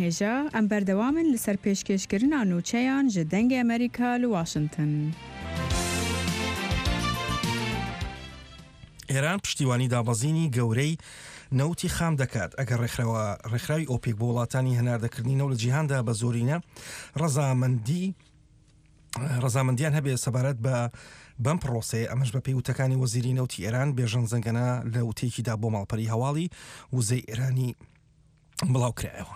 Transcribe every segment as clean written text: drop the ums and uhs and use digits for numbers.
هێژە ئەم بەردەوامن لەسەر پێشکەشکردنا نوچەیان ji dengê Amerîka li Washington. ئێران پشتیوانی دابەزینی گەورەی نەوتی خام دەکات ئەگەر ڕێکخراوی ئۆپێک بۆ وڵاتانی هەناردەکردنینەوە لە جیهاندا بە زۆرینە ڕەزامەندیان هەبێ سەبارەت بە بەم پرۆسێ ئەمەش بە پێیوتەکانی وەزیری نەوتی ئێران بێژەن زەنگەنە لە وتێکیدا بۆ ماڵپەری هەواڵی وزەی ئێرانی بڵاو کرایەوە.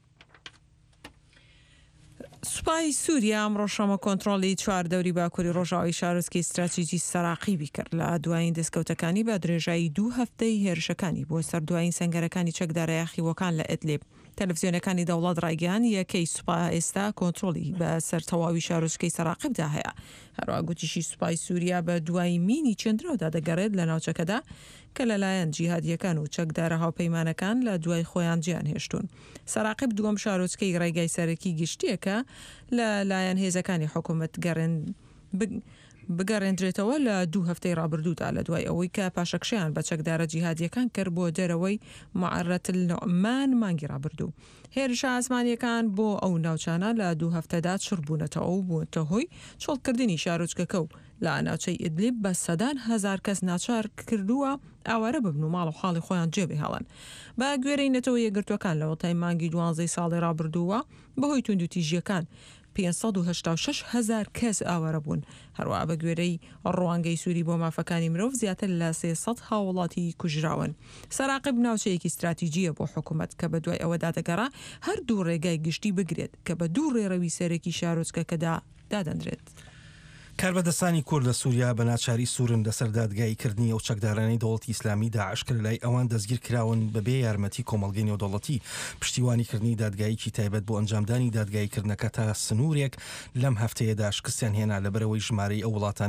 سوپای سووریا ئەمڕۆ شەمە کۆنتڕۆڵی چواردەوری باکووری ڕۆژاوی شارۆچکەی استراتیژی سەراقیبی کرد لە دوایین دەستکەوتەکانی بە درێژایی 2 هەفتەی هێرشەکانی بۆ سەر دوایین سەنگەرەکانی چەکدارە یاخیوەکان لە ئیدلیب. تەلەڤیزیۆنەکانی دەوڵەت ڕایگەیان یەکەی سوپا ئێستا کۆنتڕۆڵی بە سەر تەواوی شارۆچکەی سەراقیبدا هەیە. هەروە گوتیشی سوپای سووریا بە دوای مینی چەندرەوەدا دەگەڕێت لە ناوچەکەدا کە لەلایەن جیهادیەکان و چەکدارە هاوپەیمانەکان لە دوای خۆیان گیان هێشتون. سەراقیب دووەم شارۆچکەی ڕێگای سەرەکی گشتیەکە لە لایەن هێزەکانی حکوومەت بگەڕێنرێتەوە لە 2 هەفتەی ڕابردوودا لە دوای ئەوەی کە پاشەکشیان بە چەکدارە جیهادیەکان کرد بۆ دەرەوەی معەرەت النوعمان مانگی ڕابردوو. هێرشە ئاسمانیەکان بۆ ئەو ناوچانە لە 2 هەفتەدا چڕبوونەتەوە و بوونتە هۆی چۆڵکردنی شارۆچکەکە و لە ناوچەی ئیدلیب بە سەدان هەزار کەس ناچار کردووە ئاوارە ببن و ماڵ و حاڵی خۆیان جێبێ هەڵن. بە گوێرەی نەتەوە یەکگرتوەکان لە وەتای مانگی 12 ساڵی ڕابردووە بەهۆی توندوتیژیەکان 586 هزار کەس ئاوارە بوون. هەروە بە گوێرەی ڕوانگەی سووری بۆ مافەکانی مرۆڤ زیاتر لە 300 هاوڵاتی کوژراون. سەراقیب ناوچەیەکی استراتیژیە بۆ حکوومەت کە بە دوای ئەوەدا دەگەڕا هەر دوو ڕێگای گشتی بگرێت کە بە دوو ڕێڕەوی سەرەکی شارۆچکەکەدا دادەنرێت. کاربەدەستانی کورد لە سووریا بە ناچاری سوورن لەسەر دادگاییکردنی ئەو چەکدارانەی دەوڵەتی ئیسلامی داعش کرد لای ئەوان دەستگیر کراون بەبێ یارمەتی کۆمەڵگەی نێودەوڵەتی. پشتیوانیکردنی دادگاییکی تایبەت بۆ ئەنجامدانی دادگاییکردنەکە تا سنوورێک لەم هەفتەیەدا شکستیان هێنا لەبەرەوەی ژمارەی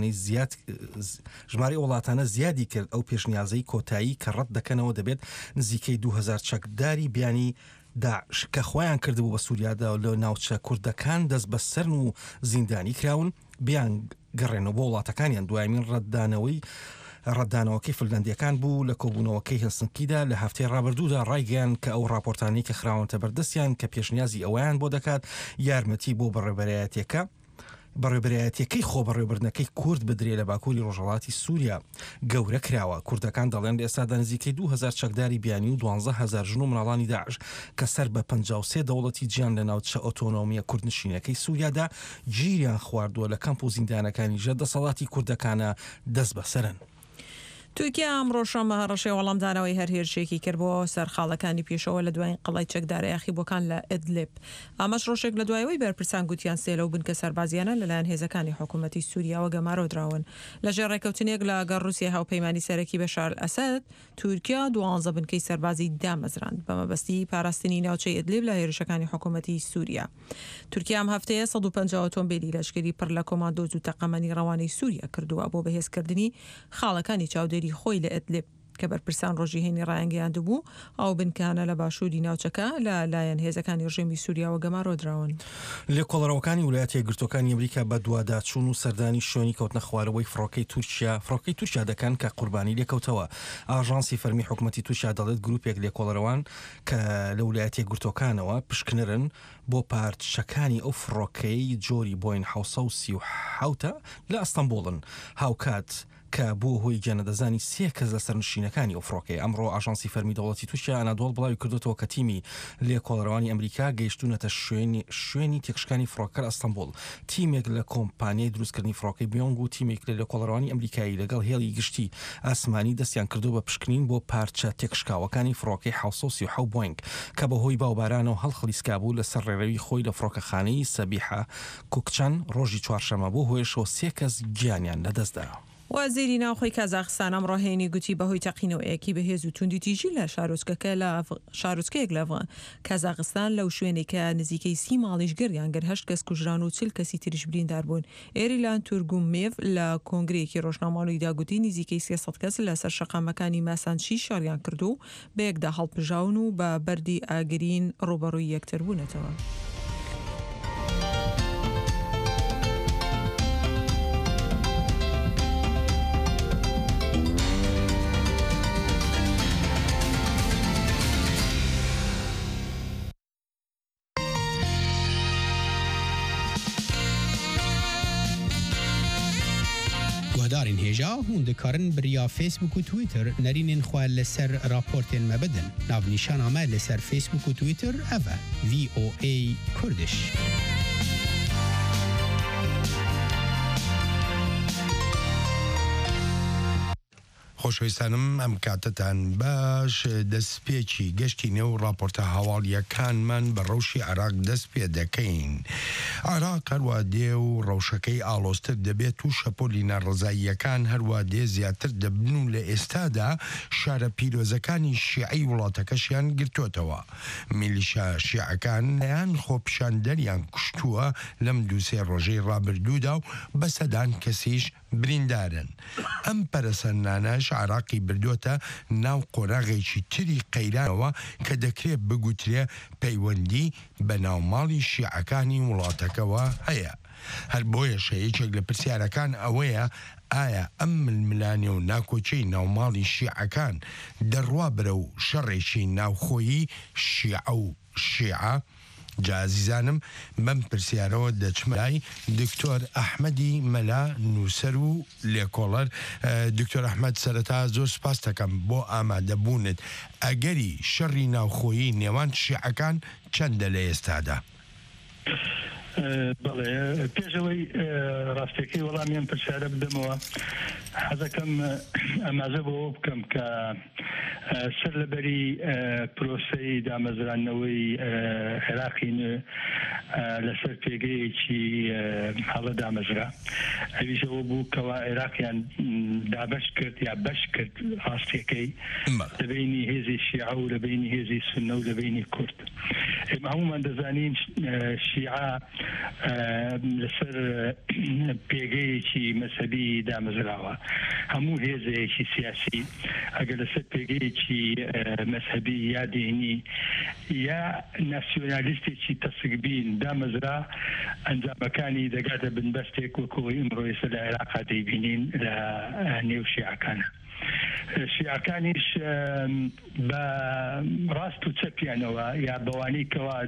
ئەو وڵاتانە زیادی کرد ئەو پێشنیازەی کۆتایی کە ڕەت دەکەنەوە دەبێت نزیکەی 2000 چەکداری بیانی داعش کە خۆیان کردبوو بە سووریادا لە ناوچە کوردەکان دەست بە سەرن و زیندانی کراون بیان گەڕێنەوە بۆ وڵاتەکانیان دوایمین ڕەتدانەوەکەی فنلەندیەکان بوو لە کۆبوونەوەکەی هەلسنکیدا لە هەفتەی ڕابردوودا ڕایگەیان کە ئەو راپۆرتانی کە خراونتە بەردەستیان کە پێشنیازی ئەویان بۆ دەکات یارمەتی بۆ بەڕێبەرایەتەکەی خۆ بەڕێوەبردنەکەی کورد بدرێ لە باکووری ڕۆژهەڵاتی سووریا گەورە کراوە. کوردەکان دەڵێن لە ئێستادا نزیکەی 2000 چەکداری بیانی و 12000 ژن و مناڵانی داعش کە سەر بە 53 دەوڵەتی گیان لە ناوچە ئۆتۆنۆمیە کوردنشینەکەی سووریادا گیریان خواردووە لە کەمپ و زیندانەکانی ژە دەسەڵاتی کوردەکانە دەست بەسەرن. تورکیا ئەمڕۆ شەمە هەڕەشەی وەڵامدانەوەی هەر هێرشێکی کرد بۆ سەرخاڵەکانی پێشەوە لە دوای قەڵای چەکدارە یاخیبووەکان لە ئیدلیب. ئەمەش ڕۆژێک لە دوایەوەی بەرپرسان گوتیان سێلەو بن کە سەربازیانە لەلایەن هێزەکانی حکوومەتی سووریاوە گەمارۆدراون. لەژێر ڕێکەوتنێک لە گەڕوسیا هاوپەیمانی سەرەکی بەشار ئەسەد تورکیا 12 بنکەی سەربازی دامەزراند بە مەبەستی پاراستنی ناوچەی ئیدلیب لە هێرشەکانی حکوومەتی سووریا. تورکیا ئەم هەفتەیە 150 ئۆتۆمبیلی لەشکری پڕ لە کۆماندۆز و تەقەمەنی ڕەوانەی سووریا کردووە بۆ بەهێزکردنی خاڵەکانی چاودێری خۆی لە ئیدلیب کە بەرپرسان ڕۆژی هێنی ڕایانگەیاند بوو ئەو بنکانە لە باشووری ناوچەکە لە لایەن هێزەکانی ڕژێمی سووریاوە گەمارۆدراون. لێ کۆڵەرەوەکانی ویلایەتە یەکگرتووەکانی ئەمریکا بە دوواداچوون و سەردانی شوێنی کەوتنە خوارەوەی فڕۆکەی تورکیا دەکەن کە قوربانی لێکەوتەوە. ئاژانسی فەرمی حکوومەتی تورکیا دەڵێت گروپێک لێ کۆڵەرەوان کە لە ویلایەتە یەکگرتووەکانەوە پشکنرن بۆ پارچەکانی ئەو فڕۆکەی جۆری بۆین 737 لە ئەستەمبوڵن هاوکات کە بۆ هۆی گیانەدەزانی 3 کەس لە سەرنشینەکانی ئەو فڕۆکەی. ئەمڕۆ ئاژانسی فەرمی دەوڵەتی تورکیا ئەنادۆڵ بڵاوی کردوێتەوە کە تیمی لێ کۆڵەرەوانی ئەمریکا گەیشتونەتە شوێنی تێکشکانی فڕۆکە ئەستەمبوڵ. تیمێک لە کۆمپانیای دروستکردنی فڕۆکەی بیۆنگ و تیمێک لە کۆڵەرەوانی ئەمریکایی لەگەڵ هێڵی گشتی ئاسمانی دەستیان کردو بە پشکنین بۆ پارچە تێکشکاوەکانی فڕۆکەی 737 بۆینگ کە بەهۆی باوبارانەوە هەڵخلیسکا بوو لەسەر ڕێڕەوی خۆی لە فڕۆکەخانەی سەبیحە کوکچان ڕۆژی چوارشەمە بۆ هۆیشەوە 3 کەس گیانیان لەدەستدا. وەزیری ناوخۆی کازاخستان ئەمڕۆ هێنی گوتی بەهۆی تەقینەوەیەکی بەهێز و توندوتیژی لە شارۆچکەیەک لە کازاخستان لەو شوێنێکە نزیکەی 30 ماڵیش گەریان گەر 8 کەس کوژران و 40 کەسی تریش بریندار بوون. ئێریلان تورگومێڤ لە کۆنگرەیەکی ڕۆژنامەڵۆییدا گوتی نزیکەی 300 کەس لەسەر شەقامەکانی ماسانچی شاریان کردو بە یەکدا هەڵپژاون و بە بەردی ئاگرین ڕوبەڕووی یەکتر بوونەتەوە. هزارین هێژا هون دikarin biriya Facebook و Twitter نەرینên xwe li ser raportên me bidin. Navnîşana me li ser Facebook و Twitter ev e VOA Kurdiş. خۆشەویستانم ئەم کاتتان باش دەستپێکی گەشتی نێو راپۆرتە هەواڵیەکانمان بە ڕەوشی عێراق دەست پێ دەکەین. عێراق هەروە دێ و ڕەوشەکەی ئاڵۆزتر دەبێت و شەپۆلی ناڕزاییەکان هەروە دێ زیاتر دەبن و لە ئێستادا شارە پیرۆزەکانی شیعی وڵاتەکەشیان گرتوتەوە. میلیشا شیعەکان یان خۆپیشاندەریان کوشتووە لەم دووسێ ڕۆژەی ڕابردوودا و بەسەدان کەسیش بریندارن. ئەم پەرەسەندانەش عێراقی بردووەتە ناو قۆراغێکی تری قەیرانەوە کە دەکرێت بگوترێ پەیوەندی بە ناوماڵی شیعەکانی وڵاتەکەەوە هەیە. هەر بۆیە شەیەکێک لە پرسیارەکان ئەوەیە ئایا ئەم ململانێ و ناکۆچەی ناوماڵی شیعەکان دەڕوا برە و شەڕێکی ناوخۆیی شیعە و شیعە؟ جازیزانم بەم پرسیارەوە دەچمای دکتۆر ئەحمەدی مەلا نووسەر و لێکۆڵەر. دکتۆر ئەحمەد سەرەتا زۆر سپاس دەکەم بۆ ئامادەبوونت. ئەگەری شەڕی ناوخۆیی نێوان شیعەکان چەندە لە ئێستادا؟ بەڵێ پێشەوەی ڕاستەکەی وەڵامیان پرسیارە بدەمەوە حەزەکەم ئەماژە بۆەوە بکەم کە سەر لەبەری پرۆسەی دامەزرانەوەی عێراقی لەسەر پێگەیەکی هەڵە دامەزرا ئەویشەوە بوو کەوا عێراقیان دابەش کرد یا بەش کرد ڕاستیەکەی لەبینی هێزی شیعە و لەبینی هێزی سونە و لەبینی کورد. ئێمە هەمومان دەزانین شیعە لەسەر پێگەیەکی مەسەبی دامەزراوە. هەموو هێزەیەکی سیاسی ئەگەر لەسەر پێگەیەکی مەسەبی یا دینی یا ناسیۆنالیستێکی تەسکبین دامەزرا ئەنجامەکانی دەگاتە بنبەستێک وەکەوەی ئمڕۆیسە لە عێراقا دەیبینین لە نێو شیعەکانە. شیعەکانیش بە ڕاست و چەپیانەوە یا بەوانەی کەوا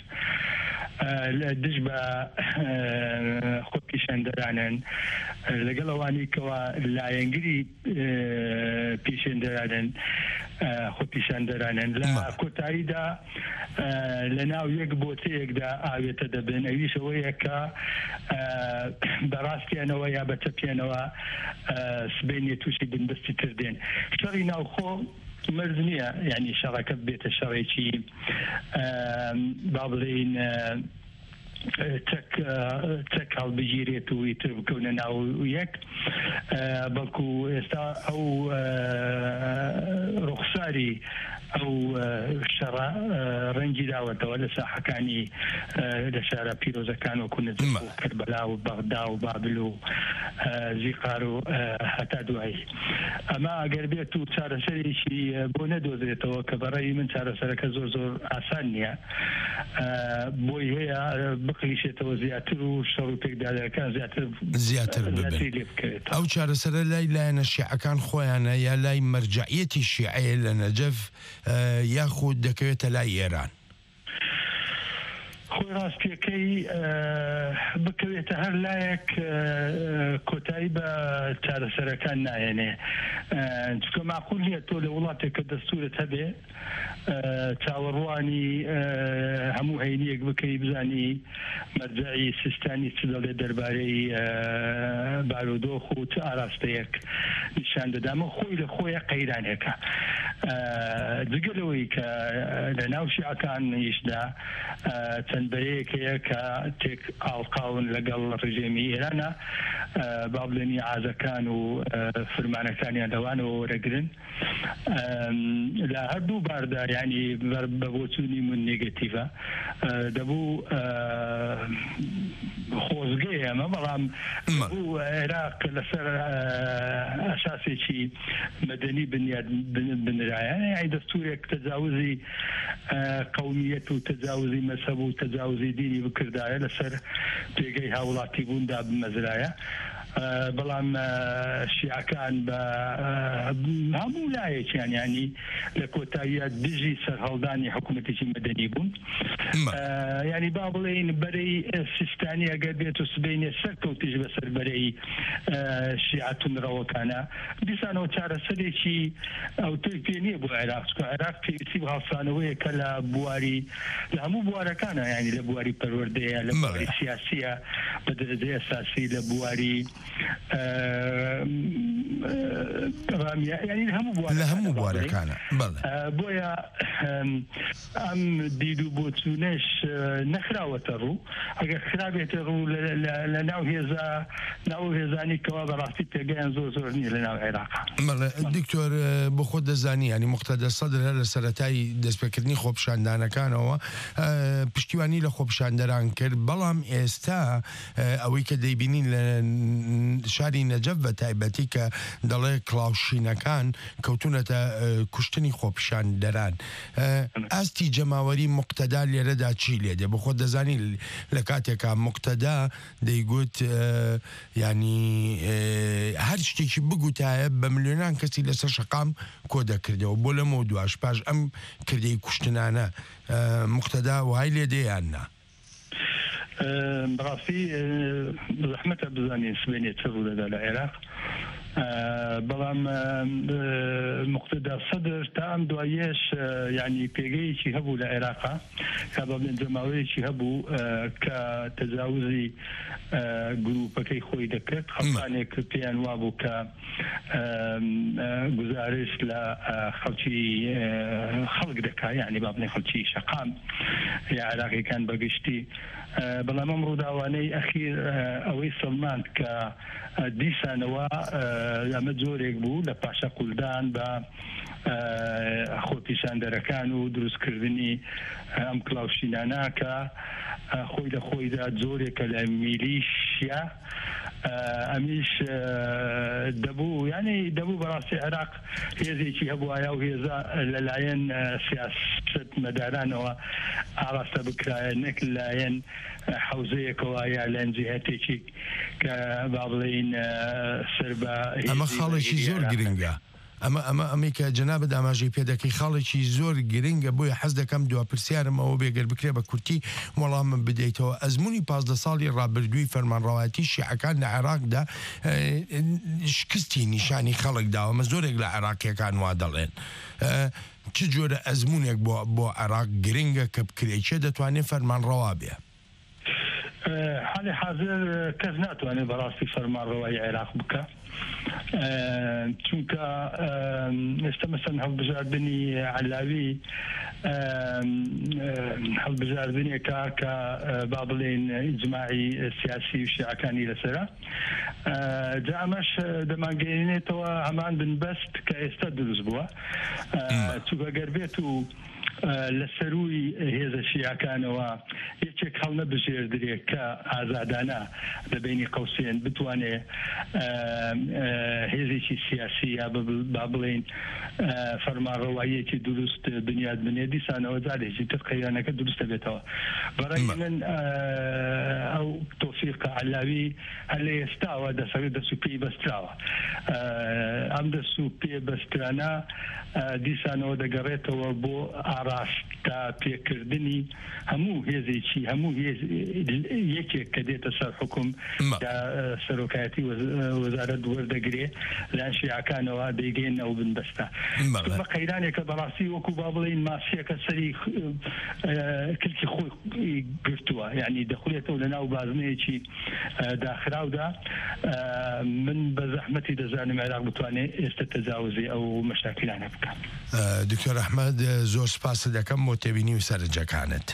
دژ بە خۆپیشاندەرانن لەگەڵ ئەوانەی کەوا لایەنگری پیشێندەرانن خۆپیشاندەرانن لە کۆتاییدا لە ناو یەک بۆتەیەکدا ئاوێتە دەبن. ئەویشەوەیە کە بەڕاستیانەوە یا بە چەپیانەوە سبەینێ تووشی بنبستی تر دێن. شەڕی ناوخۆ مرز نییە، یعنی شەڕەکە بێتە شەڕێکی با بڵێین چەک هەڵبژیرێت و ئیتر بکەونە ناو یەک، بەڵکو ئێستا ئەو ڕوخساری ئەو شەڕە ڕەنگی داوەتەوە لە ساحەکانی لە شارە پیرۆزەکان وەکو نەجف و کەربەلا و بەغدا و بابل و زیقار و هەتا دوایی. ئەمە ئەگەر بێت و چارەسەرێکی بۆ نەدۆزرێتەوە کە بەڕێی من چارەسەرەکە زۆر زۆر ئاسان نییە، بۆی هەیە بقلیشێتەوە زیاتر و شەڕ و پێکدادەکان زیاتر لێ بکرێت. ئەو چارەسەرە لای لایەنە شیعەکان خۆیانە یا لای مەرجعیەتی شیعەیە لە نەجەف یاخود دەکەوێتە لای ئێران؟ خۆی ڕاستیەکەی بکەوێتە هەر لایەک کۆتایی بە چارەسەرەکان نایەنێ، چکە معقول نییە تۆ لە وڵاتێک کە دەستورت هەبێ چاوەڕوانی هەموو هەینیەک بکەی بزانی مەرجعی سیستانی چ دەڵێ دەربارەی بارودۆخ و چ ئاراستەیەک نیشان دەدامە خۆی لە خۆیە قەیرانێکە. جگەلەوەی کە لە ناو شیعەکانیشدا چەند بەیەکەیە کە تێک ئاڵقاون لەگەڵ ڕژێمی ئێرانە، با بڵێنی عازەکان و فرمانەکانیان لەوانەوە وەرەگرن لە هەردوو باردا، ینی بە بۆچوونی من نێگەتیڤە دەبوو خۆزگەی ئەمە، بەڵام بوو عێراق لەسەر ئەساسێکی مەدەنی بنیاد بنرایە، یعنی دەستورێک تەجاوزی قەومیەت و تەجاوزی مەسەب و تەجاوزی دینی بکردایە لەسەر پێگەی هاوڵاتی بووندا بمەزرایە. بەڵام شیعەکان بە هەموو لایەکیان ینی لە کۆتاییە دژی سەرهەڵدانی حکوومەتێکی مەدەنی بوون ینی با بڵێین بەرەی سیستانی ئەگەر بێت و سبەینێ سەرکەوتیش بەسەر بەرەی شیعەتونڕەوەکانە دیسانەوە چارەسەرێکی ئەوتۆی پێ نییە بۆ عێراق چکە عێراق پێویستی بە هەڵسانەوەیە کە لە بواری لە هەموو بوارەکانە ینی لە بواری پەروەردەیە لە بواری سیاسیە بە دەرەجەی ئەساسی لە بواری ینی لە هەموو بوارەکانە بۆیە ئەم دید و بۆچوونەش نەخراوەتە ڕوو ئەگەر خرابێتە ڕوو لە ناو هێزانی کەوا بەڕاستی پێگەیان زۆر نییە لە ناو عێراقا. دکتۆر بۆ خۆ دەزانی ینی موقتەدە سەدر هەر لە سەرەتایی دەستپێکردنی خۆپیشاندانەکانەوە پشتیوانی لە خۆپیشاندەران کرد بەڵام ئێستا ئەوەی کە دەیبینین لە شاری نەجەف بە تایبەتی کە دەڵێ کڵاوشینەکان کەوتونەتە کوشتنی خۆپیشاندەران ئاستی جەماوەری موقتەدا لێرەدا چی لێدێ بۆ خۆ دەزانی لە کاتێکا موقتەدا دەیگوت ینی هەر شتێکی بگوتایە بە ملیۆنان کەسی لەسەر شەقام کۆ دەکردەوە بۆ لەمە دواش پاش ئەم کردەی کوشتنانە موقتەدا وای لێدەیان نا بەڕاستی زەحمەتە بزانین سبەینێ چ ڕوو دەدا لە عێراق بەڵام موقتەدا سەدر تا ئەم دوایەش ینی پێگەیەکی هەبوو لە عێراقا کا بەڵێن جەماوەیەکی هەبوو کە تەجاوزی گروپەکەی خۆی دەکرد خەڵکانێک پێیان وابوو کە گزارش لە خەڵک دەکا ینی با بڵێن خەڵکی شەقام یا عێراقیەکان بەگشتی بەڵام ئەم ڕووداوانەی ئەخیر ئەوەی سەلمان کە دیسانەوە ئەمە جۆرێک بوو لە پاشە قولدان بە خۆپیشاندەرەکان و دروستکردنی ئەم کڵاوشینانە کە خۆی لە خۆیدا جۆرێکە لە میلیشیا ئەمیش دەبوو ینی دەبوو بەڕاستی عێراق هێزێکی هەبووایە و هێزە لەلایەن سیاست مەدارانەوە ئاڕاستە بکرایە نەک لایەن حوزەیەکەوە یا لەن جهەتێکی کە با بڵێین سەر بە ئەمە خاڵێکی زۆر گرنگە ئەمەی کە جەنابەت ئاماژەی پێدەکەی خاڵێکی زۆر گرنگە بۆیە حەز دەکەم دوا پرسیارم ئەوە بێگەر بکرێ بە کورتی وەڵامم بدەیتەوە ئەزمموی 15 ساڵی ڕابردووی فەرمانڕەوایەتی شیعەکان لە عێراقدا شکستی نیشانی خەڵکداوە ئەمە زۆرێک لە عێراقیەکان وا دەڵێن چ جۆرە ئەزممونێک بۆ عێراق گرنگە کە بکرێکێ دەتوانێت فەرمانڕەوا بێ حالی حاضر کەس ناتوانێت بەڕاستی فەرمانڕەوایی عێراق بکە چونکە ئێستا مەسەن هەڵبژاردننی عەلاوی هەڵبژاردنێکە کە با بڵێن ئیجماعی سیاسی و شیعەکانی لەسەرە جا ئەمەش دەمانگەێنێتەوە هەمان بنبەست کە ئێستا دروست بووە چونکە گەر بێت و لە سەروی هێزە شیعەکانەوە یەکێک هەڵ نەبژێردرێت کە ئازادانە لە بینی قەوسێن بتوانێت هێزێکی سیاسی یا با بڵێن فەرمانڕەواییەکی دروست بنیاد بنێ دیسانەوە جارێکی تر قەیرانەکە دروستە بێتەوە بەڕای من ئەو تۆفیقە عەلاوی هەر لە ئێستاوە دەست و پێی بەستراوە ئەم دەست و پێ بەسترانە دیسانەوە دەگەڕێتەوە بۆ ئاڕاستە پێکردنی هەموو هێزێکی هەموو یەکێک کە دێتە سەر حکوم سەرۆکایەتی وەزارەت وەردەگرێ لەلایەن شیعەکانەوە دەیگەێن ئەو بنبەستە بە قەیرانێکە بەڕاستی وەکو با بڵێن ماسیەکە سەری کلکی خۆی گرتووە یعنی دەخولێتەوە لە ناو بازنەیەکی داخراودا من بە زەحمەتی دەزانم عێراق بتوانێت ئێستا تەجاوزی ئەو مەشاکلانە بکە. دکتۆر ئەحمەد زۆر سپاس دەکەم بۆ تێبینی و سەرنجەکانت.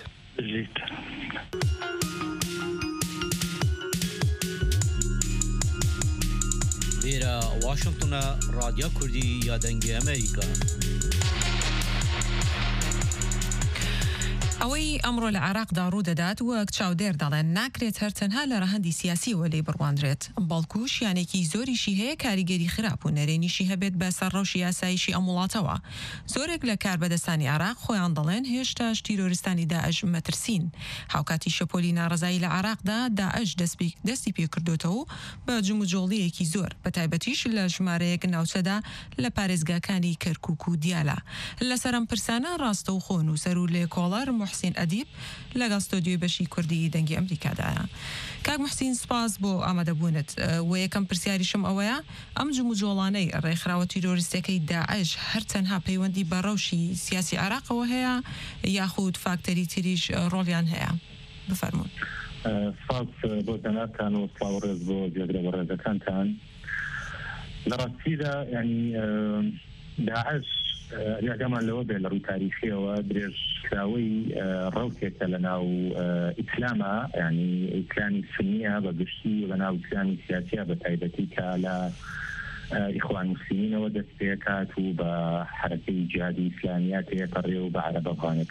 لێرە واشنگتنە رادیۆ کوردی یادەنگی ئەمریکا. ئەوەی ئەمڕۆ لە عێراقدا ڕوودەدات وەک چاودێر دەڵێن ناکرێت هەرتەنها لە ڕەهەندی سیاسی وەلێ بڕواندرێت بەڵکو شیانێکی زۆریشی هەیە کاریگەری خراپ و نەرێنیشی هەبێت بە سەرڕەوشی یاساییشی ئەم وڵاتەوە. زۆرێک لە کاربەدەستانی عێراق خۆیان دەڵێن هێشتاش تیرۆریستانی داعش مەترسین. هاوکاتی شەپۆلی ناڕەزایی لە عێراقدا داعش دەستی پێکردوتەوە بە جموجۆڵیەکی زۆر بەتایبەتیش لە ژمارەیەک ناوچەدا لە پارێزگاکانی کەرکووک و دیالە. لەسەر ئەم پرسانە ڕاستەوخۆ نووسەر و لێکۆڵەر محسین ئەدیب لەگەڵ ستۆدیۆی بەشی کوردی دەنگی ئەمریکادایە. کاک محسین سپاس بۆ ئامادەبوونت و یەکەم پرسیاریشم ئەوەیە ئەم جموجۆڵانەی ڕێکخراوە تیرۆریستەکەی داعش هەرچەنها پەیوەندی بە ڕەوشی سیاسی عێراقەوە هەیە یاخود فاکتەری تریش ڕۆڵیان هەیە؟ بفەرمون. سپاس بۆ دەناتان و سڵاو ڕێز بۆ جێگرە بە ڕێزەکانتان. لە ڕاستیدا ینی داعش یاگەمان لەوە بێ لە ڕووی تاریخیەوە درێژکراوەی ڕەوتێکە لە ناو ئیسلامە ینی ئیسلامی سنیە بە گشتی لە ناو ئیسلامی سیاسیە بە تایبەتی کە لە ئیخوان موسلیمینەوە دەست پێ کات و بە حرەکەی جیهادی ئیسلامیە تێپەڕێ و بە عەرەب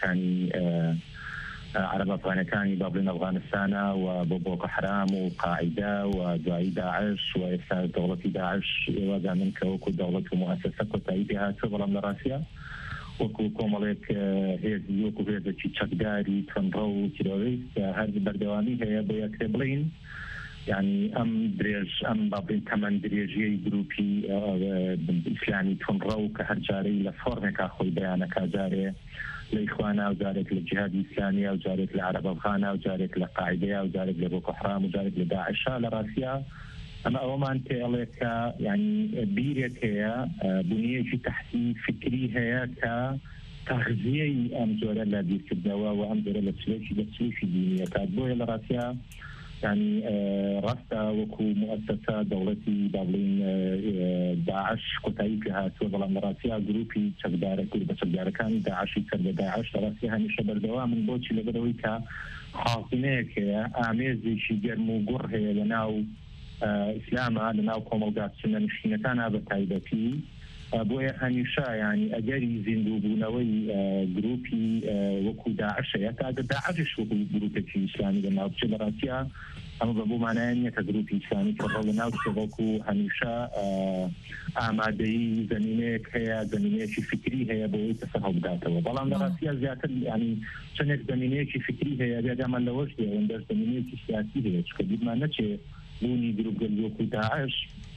ئەفغانەکانی بابلین ئەفغانستانە و بۆ بۆکۆ حرام و قاعیدە و دوایی داعش و ئێستا دەوڵەتی داعش ئێوەدا من کە وەکو دەوڵەت و موەسسە کۆتایی پێ هاتووە بەڵام لە ڕاستیە وەکو کۆمەڵێک هێزی وەکو هێزێکی چەکداری تەنڕە و تیرۆریست هەر بەردەوامی هەیە بۆ یەکێ بڵین یعنی ئەم درێژ ئەم بابلین تەمەند درێژیەی گروپی ئیسلامی تەنڕە و کە هەر جارەی لە فۆرمێکا خۆی بەیانەکە جارێ لە ئیخوانە و جارێک لە جیهادی ئیسلامیە و جارێک لە عەرەب ئەفغانە و جارێک لە قاعیدەیە و جارێک لە بۆکۆ حرام و جارێک لە داعشە لە ڕاستیە ئەمە ئەوەمان پێڵێ کە یعنی بیرێک هەیە بنیەیەکی تەحتی فکری هەیە کە تەغزیەی ئەم جۆرە لە بیرکردنەوە و ئەم جۆرە لە چلێکی دینیەکات بۆیە لە ڕاستیە يعني ڕاستە وەکو مؤسسە دەوڵەتی دابلین داعش کۆتایی پێ هاتووە بەڵام لە ڕاستیە گروپی چەکدارە گروپ بە چەکدارەکانی داعشی کردە داعش لە ڕاستی هەمیشە بەردەوامن بۆچی لەبەرەوەی کە خاڵتنەیەک هەیە ئامێزێکی گەرم و گوڕ هەیە لە ناو ئیسلامە لە ناو کۆمەڵگا سنەنشینەکانە بە تایبەتی بۆیە هەمیشە ینی ئەگەری زیندووبوونەوەی گروپی وەکو داعشەیە تا داعشش وەکو گروپێکی ئیسلامی لە ناوچە لە ڕاستیە ئەمە بە بۆمانایە نییە کە گروپی ئیسلامی کە ڕەو لە ناوچە وەکو هەمیشە ئامادەیی زەمینەیەک هەیە زەمینەیەکی فکری هەیە بۆی تەسەهەڵ بداتەوە بەڵام لە ڕاستیە زیاتر ینی چەندێک زەمینەیەکی فکری هەیە بێگەمان لەوەش دێ زەمینەیەکی سیاسی هەیە چکە بیرمان نەچێ بوونی گروپگەل وەکو داعش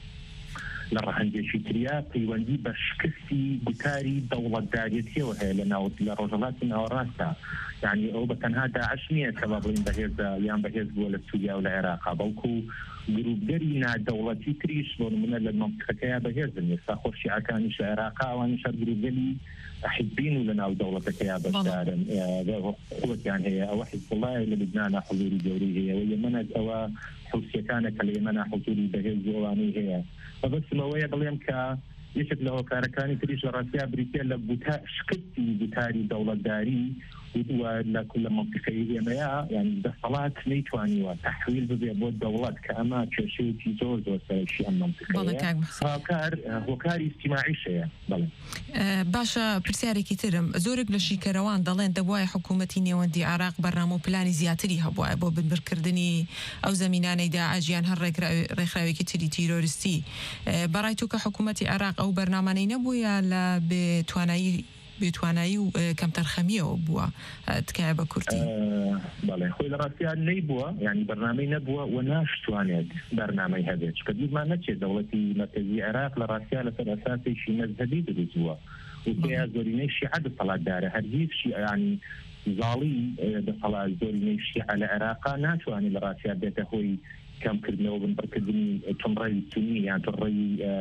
لە ڕەهەندێکی تریا پەیوەندی بە شکستی گوتاری دەوڵەتدارێتیەوە هەیە لە ڕۆژهەڵاتی ناوەڕاستە یعنی ئەو بە تەنها داعش نییە کە با بڵین بەهێزە یان بەهێز بووە لە سووریا و لە عێراقا بەڵکو گروپگەری نادەوڵەتی تریش بۆ نمونە لە مەنتیقەکەیە بەهێزن ئێستا خۆ شیعەکانیش لە عێراقا ئەوانیش هەر گروپگەری حزبین و لە ناو دەوڵەتەکەیە بەشدارن قووەتیان هەیە ئەوە حزب الله لە لوبنانە حضوری گەورەی هەیە و یەمەنە ئەوە حوسیەکانە کە لە یەمەنە حضوری بەهێز ئەوانەی هەیە بەبستمەوەیە بڵێم کە یەکێک لە هۆکارەکانی تریش لە ڕاستیا بریتە لە شکستی گوتاری دەوڵەتداری لە منطقەی ئێمەیە یعنی دەسەڵات نەیتوانیوە تەحویل ببێ بۆ دەوڵەت کە ئەمە کێشەیەکی زۆر سەرەکی ئەم منطقەیە هۆکاری ئیجتیماعیش هەیە. باشە پرسیارێکی ترم زۆرێک لە شیکەرەوان دەڵێن دەبوایە حکوومەتی نێوەندی عێراق بەرنامە و پلانی زیاتری هەبوایە بۆ بنبرکردنی ئەو زەمینانەی داعش هەر ڕێکخراوێکی تری تیرۆریستی بەڕای تو کە حکوومەتی عێراق ئەو بەرنامانەی نەبووە لە بێتوانایی و کەم تەرخەمیەوە بووە تکایە بە کورتی بەڵێ خۆی لە ڕاستیان نەیبووە ینی بەرنامەی نەبووە و ناشتوانێت بەرنامەی هەبێت چکە بیرمان نەچێت دەوڵەتی مەرکەزی عێراق لە ڕاستیا لەسەر ئەساسێکی مەذهەبی دروست بووە و پێیا زۆرینەی شیعە دەسەڵاتدارە هەرگیز ینی زاڵی دەسەڵات زۆرینەی شیعە لە عێراقا ناتوانێت لە ڕاستیا بێتە هۆی کەمکردنەوە بنبڕکردنی تۆمڕەی سونی یان تۆڕەی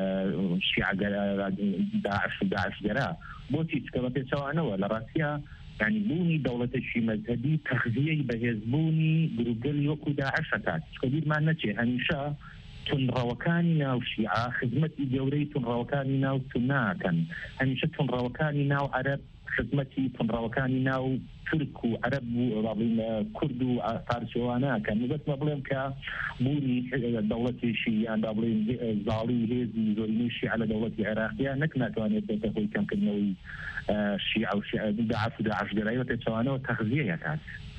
داعشگەرا بۆچی چکە بە پێچەوانەوە لە ڕاستیە ینی بوونی دەوڵەتێکی مەذهەبی تەغزیەی بەهێزبوونی گروپگەلی وەکو داعشەکات چکە بیرمان نەچێ هەمیشە تونڕەوەکانی ناو شیعە خزمەتی گەورەی تونڕەوەکانی ناو سونناکەن هەمیشە تونڕەوەکانی ناو عەرەب خدمەتی پنڕاوەکانی ناو تورک و عەرەب و کورد و فارسیوانە کە مەبەستمە بڵێم کە بوونی دەوڵەتێکی یان با بڵێن زاڵی هێزی زۆرینەی شیعە لە دەوڵەتی عێراقیە نەکاتوانێت بێتە هۆی کەمکردنەوەی شیعە و داعش گەرایی و پێچەوانەوە تەغزیە یەکات.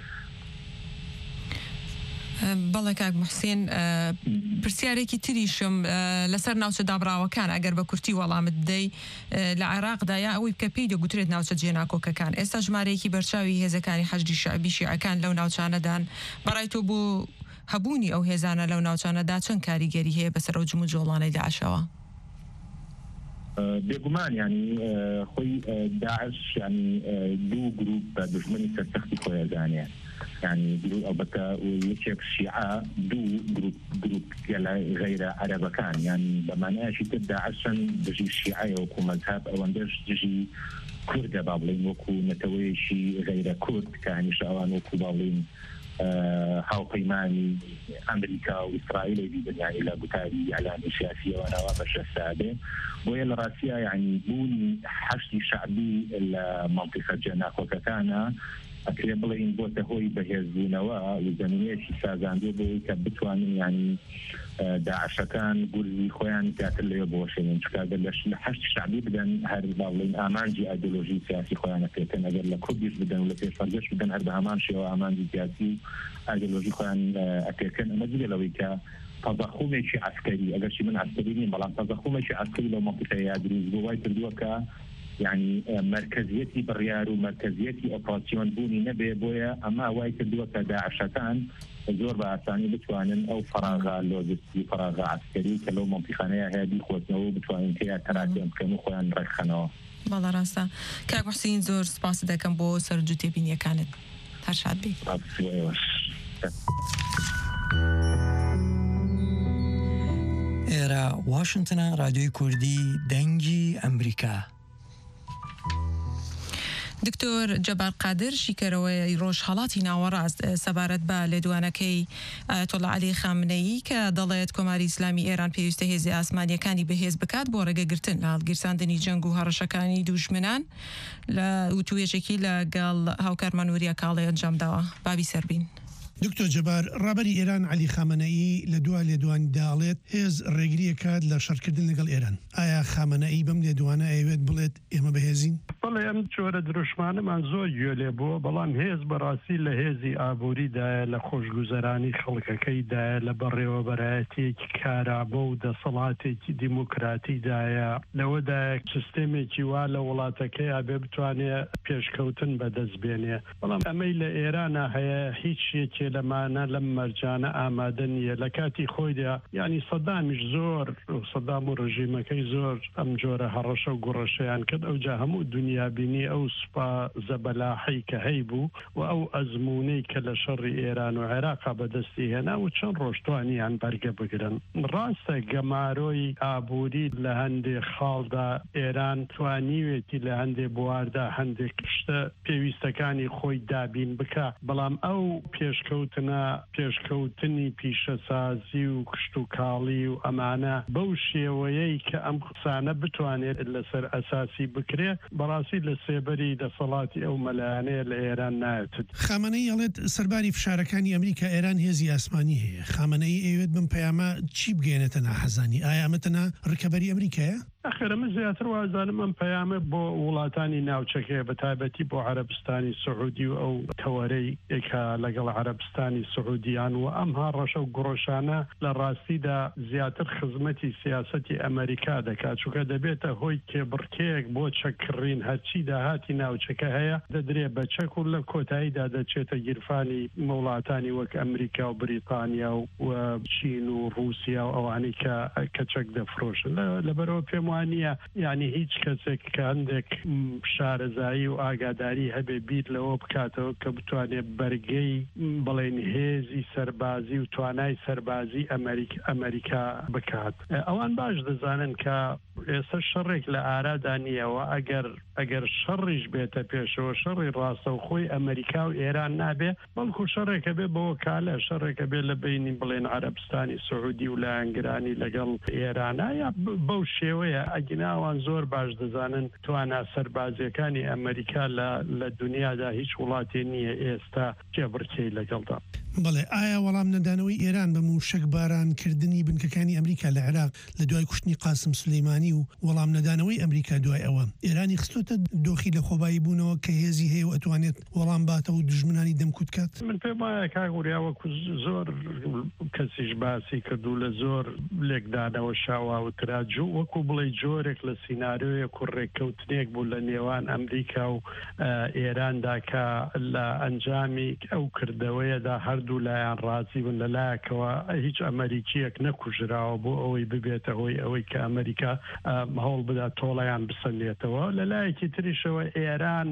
بەڵێ کاک محسین پرسیارێکی تریشم لەسەر ناوچە دابراوەکان ئەگەر بە کورتی وەڵامت بدەی لە عێراقدا یا ئەوەی کە پێی دەگوترێت ناوچە جێناکۆکەکان ئێستا ژمارەیەکی بەرچاوی هێزەکانی حەشدی شەعبی شیعەکان لەو ناوچانەدان بەڕای تۆ بۆ هەبوونی ئەو هێزانە لەو ناوچانەدا چەند کاریگەری هەیە بەسەر ئەو جم و جۆڵانەی داعشەوە؟ بێگومان ینی خۆی داعش ینی دوو گروپ بە دژمنی سەرسەختی خۆیەزانێ يعني البته ويشيك الشيعة دو جروب غير عرب كان يعني بمعنى شيء تبدا عشان تجي الشيعة وكو مذهب او اندرش تجي كرد بابلين وكو نتويشي غير كرد كان شاوان وكو بابلين هاو قيماني امريكا واسرائيل يجب يعني الى بتالي اعلام سياسيه ونوابش السابق وهي الراسيه يعني بوني حشد شعبي المنطقه جناق وكتانا ئەکرێ بڵێن بۆتە هۆی بەهێزبوونەوە و زەمینەیەکی سازاندوە بۆی کە بتوانن ینی داعشەکان گورزی خۆیان زیاتر لێ بۆشێنن چکە لە حەشد شعبی بدەن هەر باڵێن ئامانجی ئایدۆلۆژی سیاسی خۆیانە پێکەن ئەگەر لە کوردیش بدەن و لە پێشفەرزەش بدەن هەر بە هەمان شێوە ئامانجی سیاسی ئایدۆلۆژی خۆیان ئەپێکەن ئەمە جگە لەوەی کە تەضەخومێکی عسکەری ئەگەرچی من عسکەری نیم بەڵام تەضەخومێکی عسکەری لەو مەنطقەیە دروست بوو وای کردووە کە يعني مركزيتي بالريار ومركزيتي اوبراسيون بوني نبي بويا اما واي كدوه داعشتان زور باساني بتوانن او فراغ لوجستي فراغ عسكري كلو منطقانيه هذه خوتنو بتوانن كيا تراكم كانوا خوان رخنوا والله راسا كاك حسين زور سباس دكم بو سرجوتي بينيا كانت هرشاد بي إيرا واشنطن راديو كردي دنجي أمريكا دکتۆر جەبار قادر شیکەرەوەی ڕۆژهەڵاتی ناوەڕاست سەبارەت بە لێدوانەکەی ئایەتۆڵا عەلی خامنەیی کە دەڵێت کۆماری ئیسلامی ئێران پێویستە هێزی ئاسمانیەکانی بەهێز بکات بۆ ڕێگەگرتن لە هەڵگیرساندنی جەنگ و هەڕەشەکانی دوژمنان لە وتوێژێکی لەگەڵ هاوکارمان وریە کاڵی ئەنجامداوە. بابی سەربین. دکتۆر جەبار ڕابەری ئێران عەلی خامنەیی لە دوای لێدوانی داڵێت هێز ڕێگریە کات لە شەڕکردن لەگەڵ ئێران. ئایا خامنەیی بەم لێدوانە ئەوێت بڵێت ئێمە بەهێزین؟ بەڵێ ئەم جۆرە دروشمانەمان زۆر گوێ لێ بووە بەڵام هێز بەڕاستی لە هێزی ئابووریدایە لە خۆشگوزەرانی خەڵکەکەیدایە لە بەڕێوەبەرایەتێکی کارابە و دەسەڵاتێکی دیموکراتیدایە لەوەدایە سیستێمێکی وا لە وڵاتەکەی بێ بتوانێت پێشکەوتن بەدەست بێنێ بەڵام ئەمەی لە ئێرانە هەیە هیچ شتێکی لەمانە لەم مەرجانە ئامادە نییە لە کاتی خۆیدا یعنی سەدامیش زۆر سەدام و ڕژیمەکەی زۆر ئەم جۆرە هەڕەشە و گوڕەشەیان کرد ئەوجا هەموو دنیا بینی ئەو سوپا زەبەلاحی کە هەی بوو و ئەو ئەزمونەی کە لە شەڕی ئێران و عێراقا بەدەستی هێنا و چەند ڕۆژتوانیان بەرگە بگرن. ڕاستە گەمارۆی ئابووری لە هەندێک خاڵدا ئێران توانیوێتی لە هەندێک بواردا هەندێک شتە پێویستەکانی خۆی دابین بکە بەڵام ئەو پێشکەوتنی پیشەسازی و کشت و کاڵی و ئەمانە بەو شێوەیەی کە ئەم قسانە بتوانێت لەسەر ئەساسی بکرێ بەڕاستی لە سێبەری دەسەڵاتی ئەو مەلایانەیە لە ئێران نایەتت. خامنەیی ئەڵێت سەرباری فشارەکانی ئەمریکا ئێران هێزی ئاسمانی هەیە. خامنەیی ئەوێت بم پەیامە چی بگەێنێتە ناحەزانی؟ ئایا ئەمە تەنها ڕکەبەری ئەمریکایە؟ ئەخرەمە زیاتر وازانم ئەم پەیامە بۆ وڵاتانی ناوچەکەیە بە تایبەتی بۆ عەرەبستانی سعودی و ئەو تەوەرەی ئێکا لەگەڵ عەرەبستانی سعودیان و ئەمها ڕەشە و گڕۆشانە لە ڕاستیدا زیاتر خزمەتی سیاسەتی ئەمریکا دەکات چونکە دەبێتە هۆی کێبڕکەیەک بۆ چەکڕین هەرچی داهاتی ناوچەکە هەیە دەدرێ بە چەک و لە کۆتاییدا دەچێتە گیرفانی وڵاتانی وەک ئەمریکا و بریتانیا و چین و رووسیا و ئەوانی کە چەک دەفرۆشن لەبەرەوە پێم وانە یعنی هیچ کەسێک کە هەندێک شارەزایی و ئاگاداری هەبێ بیر لەوە بکاتەوە کە بتوانێت بەرگەی بڵێن هێزی سەربازی و توانای سەربازی ئەمریکا بکات. ئەوان باش دەزانن کە ئێستا شەڕێک لە ئارادا نییەوە ئەگەر شەڕیش بێتە پێشەوە شەڕی ڕاستەوخۆی ئەمریکا و ئێران نابێ بەڵکو شەڕێکە بێ بەوە کالە شەڕێکە بێ لە بینی بڵێن عەرەبستانی سعودی و لایەنگرانی لەگەڵ ئێرانە یا بەو شێوەیە ئەگیناوان زۆر باش دەزانن توانە سەربازیەکانی ئەمریکا لە دنیادا هیچ وڵاتی نییە ئێستا جێبڕکێی لەگەڵدا. بەڵێ ئایا وەڵام نەدانەوەی ئێران بە موشک بارانکردنی بنکەکانی ئەمریکا لە عێراق لە دوای کوشتنی قاسم سولەیمانی و وەڵام نەدانەوەی ئەمریکا دوای ئەوە ئێرانی خستۆتە دۆخی لە خۆبایی بوونەوە کە هێزی هەیە و ئەتوانێت وەڵام باتە و دژمنانی دەمکوت کات؟ من پێم وایە کاگوریاوەکو زۆر کەسیش باسی کردو لە زۆر لێکدانەوە شاواوتراجوو وەکو بڵێ جۆرێک لە سیناریۆیە کوڕێککەوتنێک بوو لە نێوان ئەمریکا و ئێراندا کە لە ئەنجامی ئەو کردەوەیەدا هەردوو لایەن ڕازی بن لەلایەکەوە هیچ ئەمریکیەک نەکوژراوە بۆ ئەوەی ببێتە هۆی ئەوەی کە ئەمریکا هەوڵ بدا تۆڵەیان بسەنێتەوە لەلایەکی تریشەوە ئێران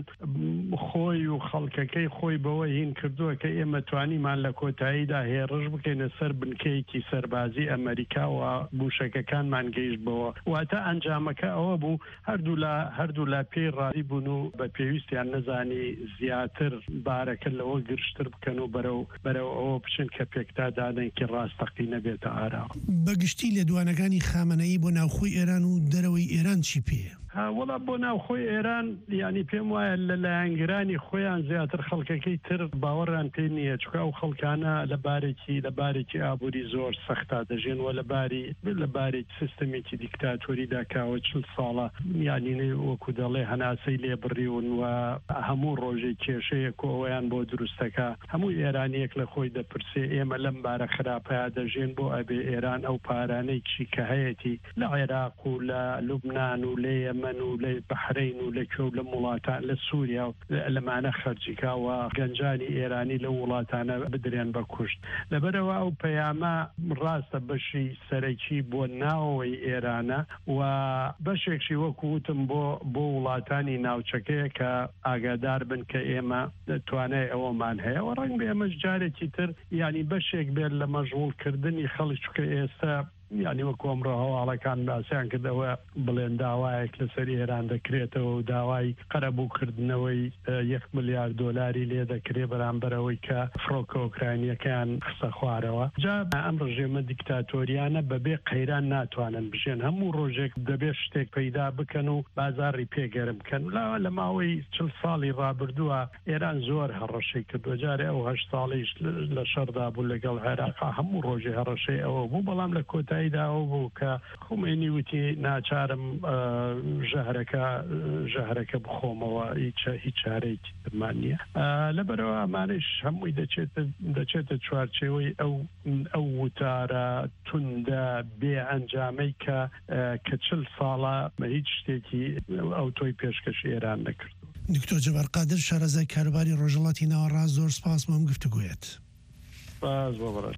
خۆی و خەڵکەکەی خۆی بەوە هین کردووە کە ئێمە توانیمان لە کۆتاییدا هێڕژ بکەینە سەر بنکەیەکی سەربازی ئەمریکا و بوشەکەکانمان گەیشت بەوە واتە ئەنجامەکە ئەوە بوو هەردوو لا پێی ڕازی بوون و بە پێویستیان نەزانی زیاتر بارەکە لەوە گرشتر بکەن و بەرەو ئەوە بچن کە پێکتا دادەنکی ڕاستەقی نەبێتە ئارا. بەگشتی لە دوانەکانی خامنەیی بۆ ناوخۆی ئێران و دەرەوەی ئێران چی پێیە؟ وەڵا بۆ ناوخۆی ئێران ینی پێم وایە لە لایەنگرانی خۆیان زیاتر خەڵکەکەی تر باوەڕیان پێ نییە چکە ئەو خەڵکانە لە بارێکی ئابووری زۆر سەختا دەژێن و لە بارێک سیستەمێکی دیکتاتۆریدا کاوە 40 ساڵە ینی وەکو دەڵێ هەناسەی لێبڕیون و هەموو ڕۆژێک کێشەیەک و ئەویان بۆ دروستەکە هەموو ئێرانیەک لە خۆی دەپرسێ ئێمە لەم بارە خراپەیە دەژێن بۆ ئەبێ ئێران ئەو پارانەی چی کە هەیەی لە عێراق و لە لوبنان و لێ من و لە بەحرین و لە کێو لە وڵاتان لە سووریا و لەمانە خەرجیکاوە گەنجانی ئێرانی لە وڵاتانە بدرێن بە کوشت لەبەرەوە ئەو پەیامە ڕاستە بەشی سەرەکی بۆ ناوەوەی ئێرانە و بەشێکشی وەکوتم بۆ وڵاتانی ناوچەکەیە کە ئاگادار بن کە ئێمە توانای ئەوەمان هەیە و ڕەنگ بە ئێمەش جارێکی تر ینی بەشێک بێت لە مەژغوڵکردنی خەڵک چکە ئێستا ینی وەکو ئەمڕۆ هەواڵەکان باسییان کردەوە بڵێن داوایەک لەسەر ئێران دەکرێتەوە و داوای قەرەبووکردنەوەی 1 ملیارد دۆلاری لێ دەکرێت بەرامبەرەوەی کە فڕۆکە ئۆکراینیەکان خستە خوارەوە جا ئەم ڕژێمە دیکتاتۆریانە بەبێ قەیران ناتوانن بژێن هەموو ڕۆژێک دەبێت شتێک پەیدا بکەن و بازاڕی پێگەرم بکەن لە ماوەی 40 ساڵی ڕابردووە ئێران زۆر هەڕەشەی کردووە جارێ ئەو 8 ساڵیش لە شەردا بوو لەگەڵ عێراقا هەموو ڕۆژێ هەڕەشەی ئەوە بوو بەڵام لە کۆتایی داوە بوو کە خومێنی وتی ناچارم ژەهرەکە بخۆمەوە هیچ چارەیەکی درمان نییە لەبەرەوە ئەمانش هەمووی دەچێتە چوارچێوەی ئەو وتارە توندە بێ ئەنجامەی کە 40 ساڵە هیچ شتێکی ئەو تۆی پێشکەش ئێران نەکرد. دکتۆر جەبار قادر شارەزای کاروباری ڕۆژهەڵاتی ناوەڕاست زۆر سپاس بۆم گفتوگویت. سپاس بۆ بەڕێز.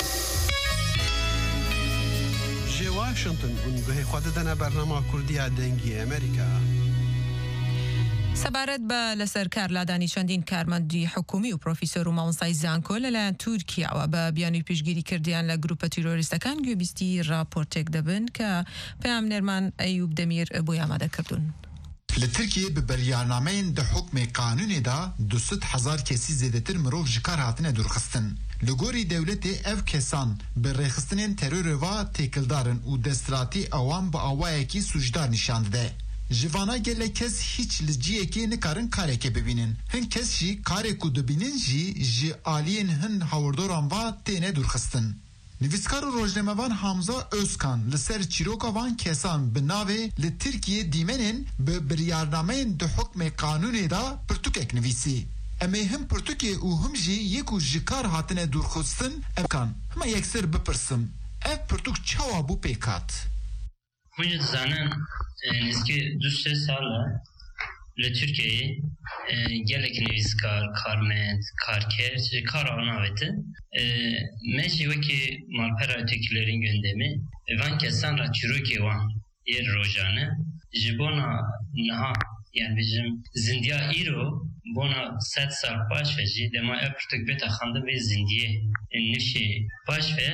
جێ واشنگتن هون بەهێ خوا دەدەنە بەرنامە کوردیا دەنگی ئەمریکا. سەبارەت بە لەسەر کارلادانی چەندین کارمەندی حکومی و پرۆفیسۆر و مامۆستای زانکۆ لەلایەن تورکیاوە بە بیانووی پشگیری کردیان لە گروپە تیرۆریستەکان گوێبیستی راپۆرتێک دەبن کە پەیامنەرمان ئەیوب دەمیر بۆی ئامادەکردوون. Li Tirkiye bi beryanameyên di hukmê qanûnê da 200,000 kesî zêdetir mirov ji kar hatine durxistin. Li gorî dewletê ev kesan bi rêxistinên terorê ve têkildarin û desthilatî ewan bi awayekî sûcdar nîşan dide. Ji vana gelek kes hiç li ciyekê nikarin karekê bibînin. Hin kes jî karê ku dibînin jî ji aliyên hin hawerdoran ve têne durxistin. Nivîskar û rojnamevan Hamza Özkan li ser çîroka van kesan bi navê li Tirkiye dîmenên bi biryarnameyên di hukmê qanûnê da pirtûkek nivîsî. Em ê him pirtûkê û him jî yek û ji kar hatine dûrxistin evkan. Hima yekser bipirsim. Ev pirtûk çawa bû pêkat? Hûn jî dizanin nizkî 2-3 sala li Tirkiyeyê gelek nivîskar, karmend, karker ji kar anavêtin. Me jî wekî malpera Tirkilerîn gündemê van kesan ra çîrokê wan yên rojane ji bona niha yani bijim zindiya îro bona 100 sal paş ve jî dema ev pirtûk bêta xandin vê zindiyê nişê paş ve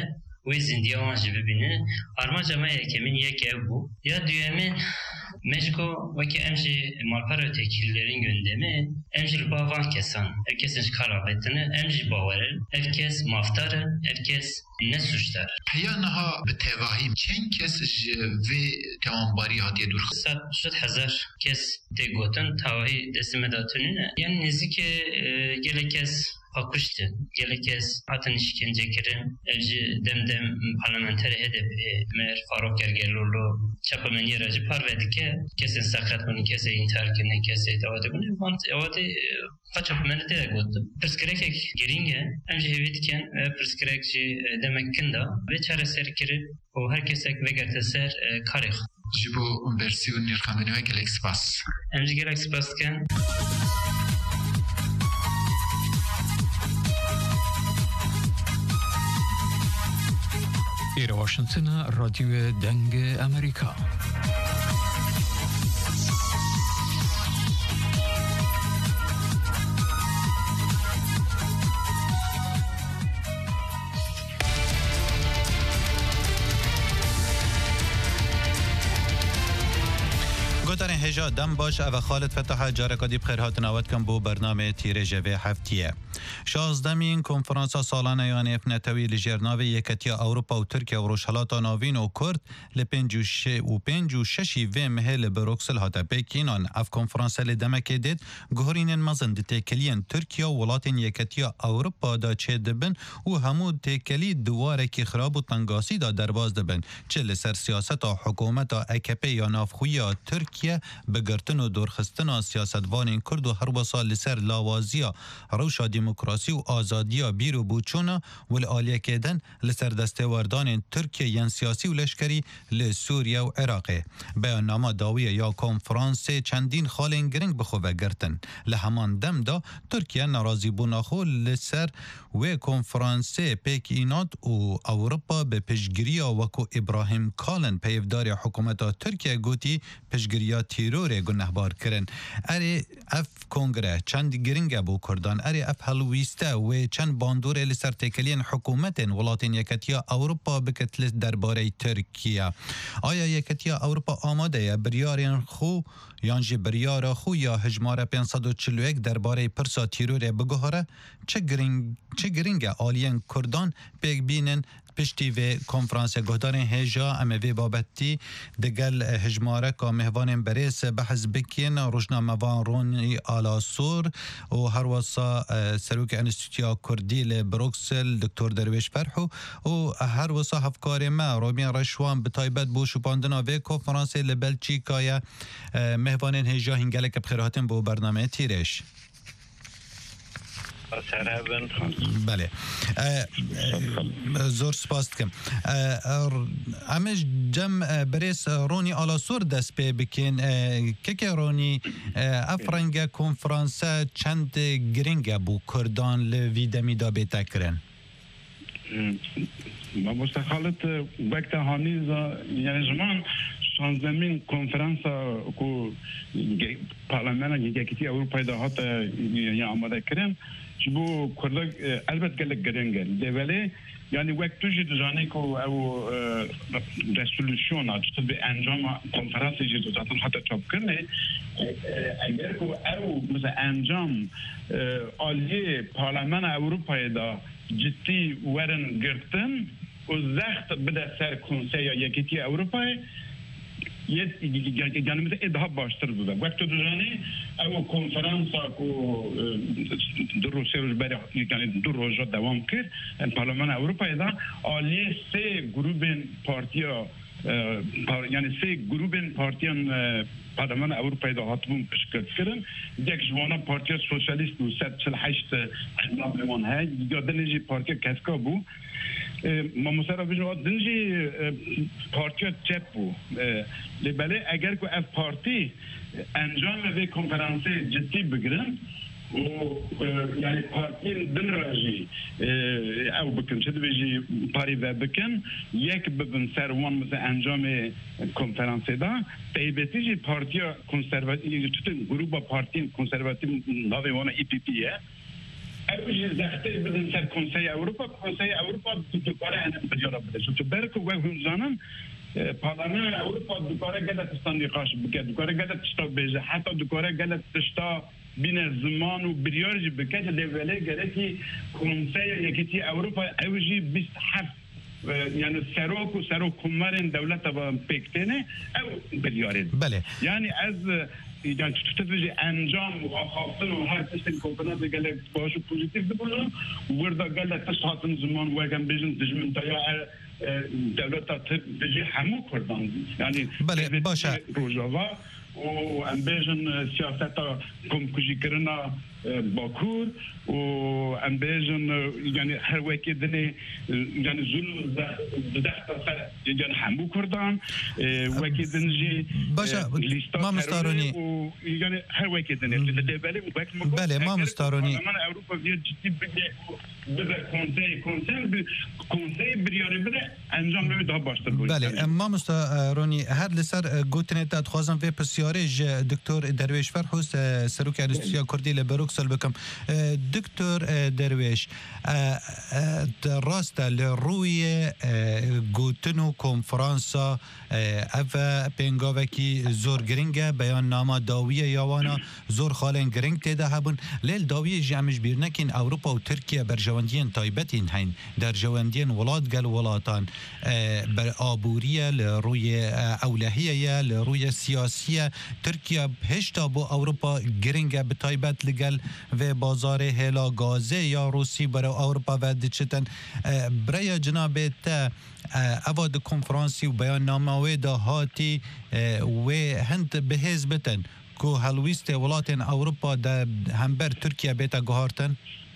وی زندگی آنجا ببینه آرمان جمعه یکمین یک بو یا دویمین مشکو وکی امجی مالپارو تکیلرین گندمه امجی باوان کسان اف کسنش کارابتنه امجی باورن اف کس مافتارن اف کس نسوشتر هیا نها به تواهیم چند کس و توانباری هاتی دور شد 1000 کس تگوتن تواهی دستمه داتونینه یعنی نزدیک گله کس پاکشتن گله کس هاتن işkence kirin evci demdem parlamenter HDP mer Faruk Gergerlulu çapameni aracı parvedike kesin sakat bunu kesin intihar kine kesin davada bunu vant avade çapameni de gotu preskrek geringe evci hevitken preskrekci demekkinda ve çareser kiri o herkesek ve gerteser karih jibo versiyon nirkandene ve Galaxy Pass evci Galaxy Pass ken إلى واشنطن راديو دنج أمريكا. گوترین هجا دم باش او خالد فتح جارکادی بخیرهات نوات کن بو برنامه تیره جوه هفتیه 16مین کنفرانس سالانه یعنی افنتوی لجرناوی یکتیا اروپا و ترکیه و روشهلات ناوین و کرد لپنج و ششی و مهل بروکسل هاتا پیکینان اف کنفرانس لدمک دید گهرین مزن دی تکلین ترکیه و ولاتین یکتیا اروپا دا چه دبن و همو تکلی دواره کی خراب و تنگاسی دا درباز دبن چه لسر سیاست و حکومت اکپی یا نافخوی ترکیه بگرتن و دورخستن سیاستوان کرد و هر وصال لسر لاوازیا روشا دموکراسی و آزادیا بیرو بوچونا والآلیه کدن لسر دستوردان ترکیه ین سیاسی و لشکری لسوریا و عراقه بیان نامه داویه یا کنفرانس چندین خالین گرنگ بخواه گرتن لهمان دم دا ترکیه نرازی بوناخو لسر و کنفرانس پیک اینات و اوروپا به پشگیریا وکو ابراهیم کالن پیفدار حکومت ترکیه گوتی پشگیریا تیرور گنهبار کرن اری اف کنگره چند گرنگ بو کردان اری اف هلویسته و چند باندور لسر تکلین حکومت ولاتین یکتیا اوروپا بکتل درباره ترکیه آیا یکتیا اوروپا آماده یا بریارین خو یانجی بریار خو یا هجمار 541 درباره پرسا تیرور بگوهره چه گرنگ آلین کردان پیک بینن پشتی و کنفرانس گهدارین هجا اموی بابتی دگل هجماره که مهوان بریس بحث بکین روشنامه وان رونی آلاسور و هر وصا سروک انستیتیا کردی لبروکسل دکتر درویش فرحو و هر وصا هفکار ما رومین رشوان بتایبت بو شپاندنا و کنفرانس لبلچیکای مهوان هجا هنگلک بخیراتن بو برنامه تیرش بله زور سپاس کم امش جم بریس رونی آلاسور دست پی بکن که رونی افرنگ کنفرانس چند گرنگ بو کردان لویدمی دا بیتا کرن ما مستخالت وقت هانیز یعنی زمان 16مین کنفرانس کو پارلمان یکیتی اروپای دا هات یا آماده کرن بو کردک البته گلک گرنگه دوله یعنی وقت توجی دزانی کو او رسولوشون آجت به انجام کنفرانس جدو داتن حتی چاپ کنه اگر کو او مثل انجام آلیه پارلمان اروپای دا جدی ورن گرتن و زخت بده سر کنسه یا یکیتی اروپای یعنی مثل ادها باشتر بوده وقت دوزانی او کنفرانس کو دو روز برای یعنی 2 روز دوام کرد پارلمان اروپا دا آلیه 3 گروه پارتیا یعنی 3 گروه پارتیان پارلمان اروپا دا هاتمون پشکرد کردن یک جوانا پارتیا سوسیالیست و 148 ناممان های یا دنجی پارتیا کسکا بو ما مثلا بجو دنجی پارتیا چپ بو لباله اگر که اف پارتی انجام به کنفرانس جدی بگیرن و یعنی پارتی دن راجی او بکن شده بیجی پاری و بکن یک ببن سروان مثل انجام کنفرانس دا تایبتی جی پارتیا کنسرواتیو چطور گروه با پارتی کنسرواتیو ناوی وانا ای پی پیه اوجي زختي بدن سر كونسي اوروبا دوكاره انا بجرا بده شو تبارك وهم زانن برلمان اوروبا دوكاره قالت تستنقاش بكاد دوكاره قالت تشتا حتى دوكاره قالت تشتا بين الزمان وبريارج بكاد دولة قالتي كونسي يكتي اوروبا اوجي بيستحف يعني سروك كمارن دولة بيكتينه او بريارين بله يعني از يعني تتوجه انجام وخاصه وهر تشتن كونفرنس قال لك باش بوزيتيف دبلو وردا قال لك تشهات زمان وكان بيجن تجمن تاع دولة تجي حمو كردان يعني بله باشا روجافا وامبيجن سياسة كم كجي كرنا باكور وامبيجن يعني هر وكيدني يعني زول دخت يعني حمو كردان وكيدنجي باشا ما مستاروني يعني هر وكيدني اللي بالي بله ما مستاروني انا اوروبا جدي بده كونسي برياري بده انجام بده باشتر بله ما مستاروني هر لسر گوتنه تا خوازم و پسیارج دکتر درویش فرحوس سروک انستیتویا کردی لبروکسل بکم دکتر درویش راست لروی گوتنو کنفرانسا اف پنگاوکی زور گرینگه بیان نامه داویه یاوانا زور خالن گرینگ تیده هبون لیل داویه جمعش بیرنکین اوروپا و ترکیه بر جواندین تایبتین هین در جواندین ولاد گل ولاتان بر آبوریه لروی اولهیه لروی سیاسیه ترکیه هشتا بو اوروپا گرینگه به تایبت لگل و بازار هلا گازه یا روسی برای اوروپا و دچتن برای جناب تا اواد کنفرانسی و بیان نامه دا هاتی و هند به حزبتن که هلویست ولاتن اوروپا دا همبر ترکیه بیتا گهارتن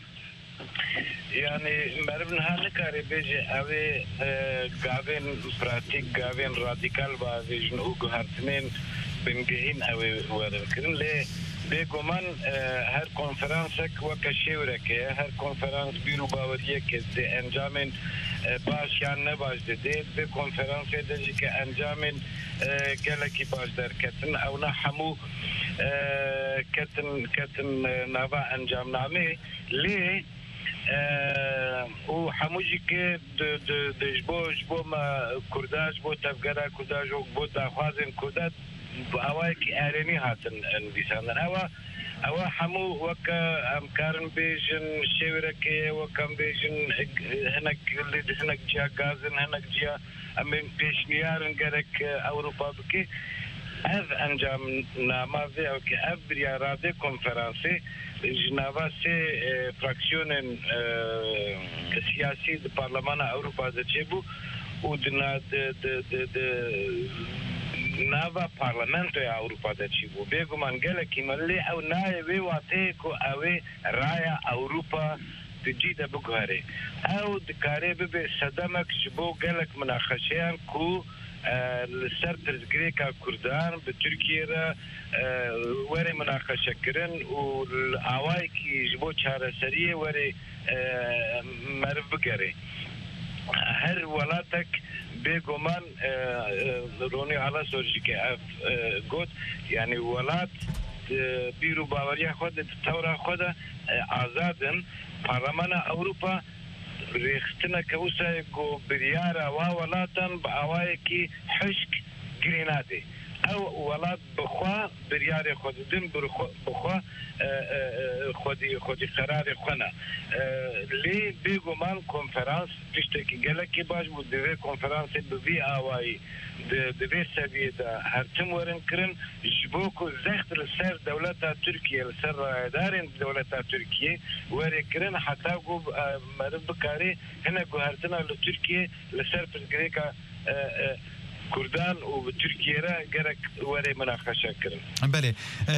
يعني مربن هالكاري بيجي اوي غافين براتيك غافين راديكال بافيجن او غارتنين بنجهين اوي وركن لي بيغمان هر كونفرنسك وكشيورك هر كونفرنس بيرو باوريه كزي انجامن باش يعني نباش دي بكونفرنس دجي كانجامن قالكي باش دركتن او نحمو كتن نافا انجام نامي ليه و حموجي كي جبو ما كرداج بو تفقرا كرداج بو تاخوازن كردات بأوايك أريني هاتن بيساندن أوا حمو وكا أمكارن بيجن شيوركي وكا بيجن هناك جيا غازن هناك جيا أمين بيشنيارن غرك أوروبا بكي اف انجام نامازه او که اف بریاراده کنفرانسی جنابا سه فراکسیونن سیاسی د پارلمان اوروپا د چبو او د ناوا پارلمنت اوروپا د چبو بيګو منګل کی ملي او نای وی واته کو اوی رایا اوروپا تجيده بقهري او دكاري ببي صدمك شبو قالك مناقشين كو لسر ترزقريكا كردان بتركيا وري مناقشه كرن والاوايكي جبو چاره سريه وري مرف بقري هر ولاتك بيغومان روني على سورجيكي اف قد يعني ولات بيرو باوريا خود الثوره خود آزادن برلمان اوروبا ريختنا كوسا جو بريارا وولاتن باوايكي حشك جريناتي او ولات بخوا برياري خوددن بخوا خودي قرار خنا لي بيغومان كونفرنس تشتكي قالك باش بدي كونفرنس بفي اواي دبي سبي دا هرتم ورن كرن جبوكو زخت لسر دولتا تركيا لسر دارين دولتا تركيا وري كرن حتى جو مرب بكاري هنا جو هرتنا لتركيا لسر برغريكا كردان وتركيا جرك وري مناقشه كرن بله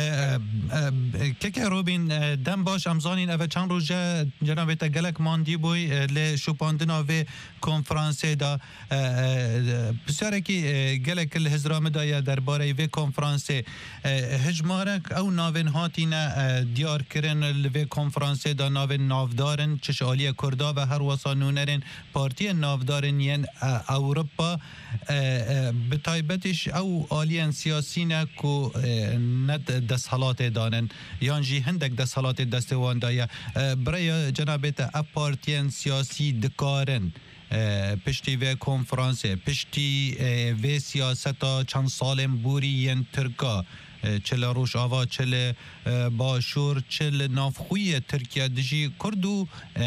كيك روبين دم باش امزانين اف چند روزه جناب تگلک ماندی بوی ل شوپاندنا و کنفرانس دا بسیار کی گلک الهزرام دا درباره و کنفرانس هجمارک او ناون هاتینا دیار کرن و کنفرانس دا ناون نافدارن چشالی کردا و هر وسانونرن پارتی نافدارن ین اوروپا بتایبەتیش ئەو ئالیان سیاسینە کو نەت دەسەڵاتێ دانن یانجی هەندێک دەسەڵاتی دەستێواندایە برای جەنابێتە ئە پارتیان سیاسی دکارن پشتی و کنفرانسه پشتی و سیاستا چند سالم بوری ین ترکا چل روش آوا چل باشور چل نافخوی ترکیه دجی کردو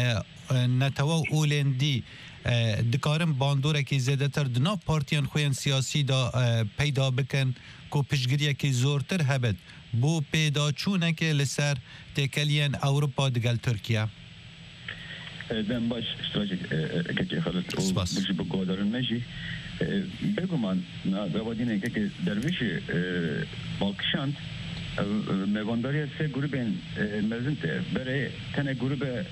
نتوا اولندی دکارم باندوره که زیده تر دنا پارتیان خوین سیاسی دا پیدا بکن که پشگریه که زورتر هبد بو پیدا چونه که لسر تکلین اوروپا دگل ترکیه دم باش استراتژی که خالد او بچه بگودارن نشی بگو من نگوادینه که درویش بالکشاند میوانداری سه گروه مزنته برای تنه گروه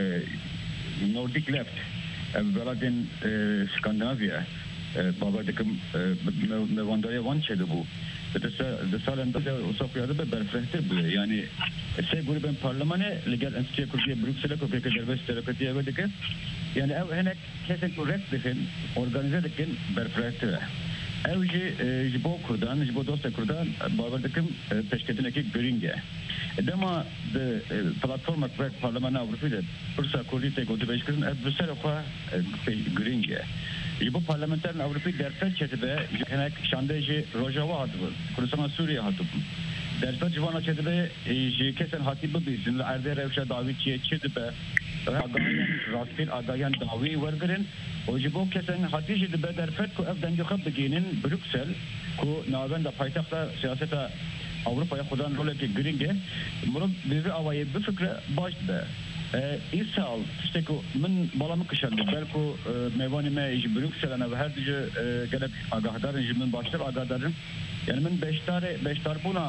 نوردیک لفت بلادین اسکاندیناویا باور دکم میوانداری وان چه دو ده سال اندازه اصافیاده به برفرهتر بوده یعنی سه گروه پارلمانه لگر انستیه کردیه بروکسل که پیک دربست ترکتیه و دکن یعنی او هنک کسی که رد دکن ارگانیزه دکن برفرهتره او جبو کردان جبو دوست کردان باور دکم پشکتنه که گرینگه دما ده پلاتفورم که پارلمان اروپایی ده پرسا کردی تگوده بیش کردن از بسر خواه گرینگه bu parlamenterin Avrupa derfet çetebe henek şandejı Rojava hatıbı Kurdistan Suriye hatıbı derfet civana çetebe kesen hatibi bizimle erde revşe davetçiye çetebe agayan rastil agayan davi vergirin o bu kesen hatibi çetebe derfet ku ev denge xab beginin Brüksel ku navenda paytaxta siyaseta Avrupa'ya xudan role ki gringe bunu bizi avayı bir fikre başdı İsal işte ki من بالام کشنده بلکو میوانی ما ایج بروکسل انا و هر دیگه گلک آگاهدارن من başlar آگاهدارن yani من beştar buna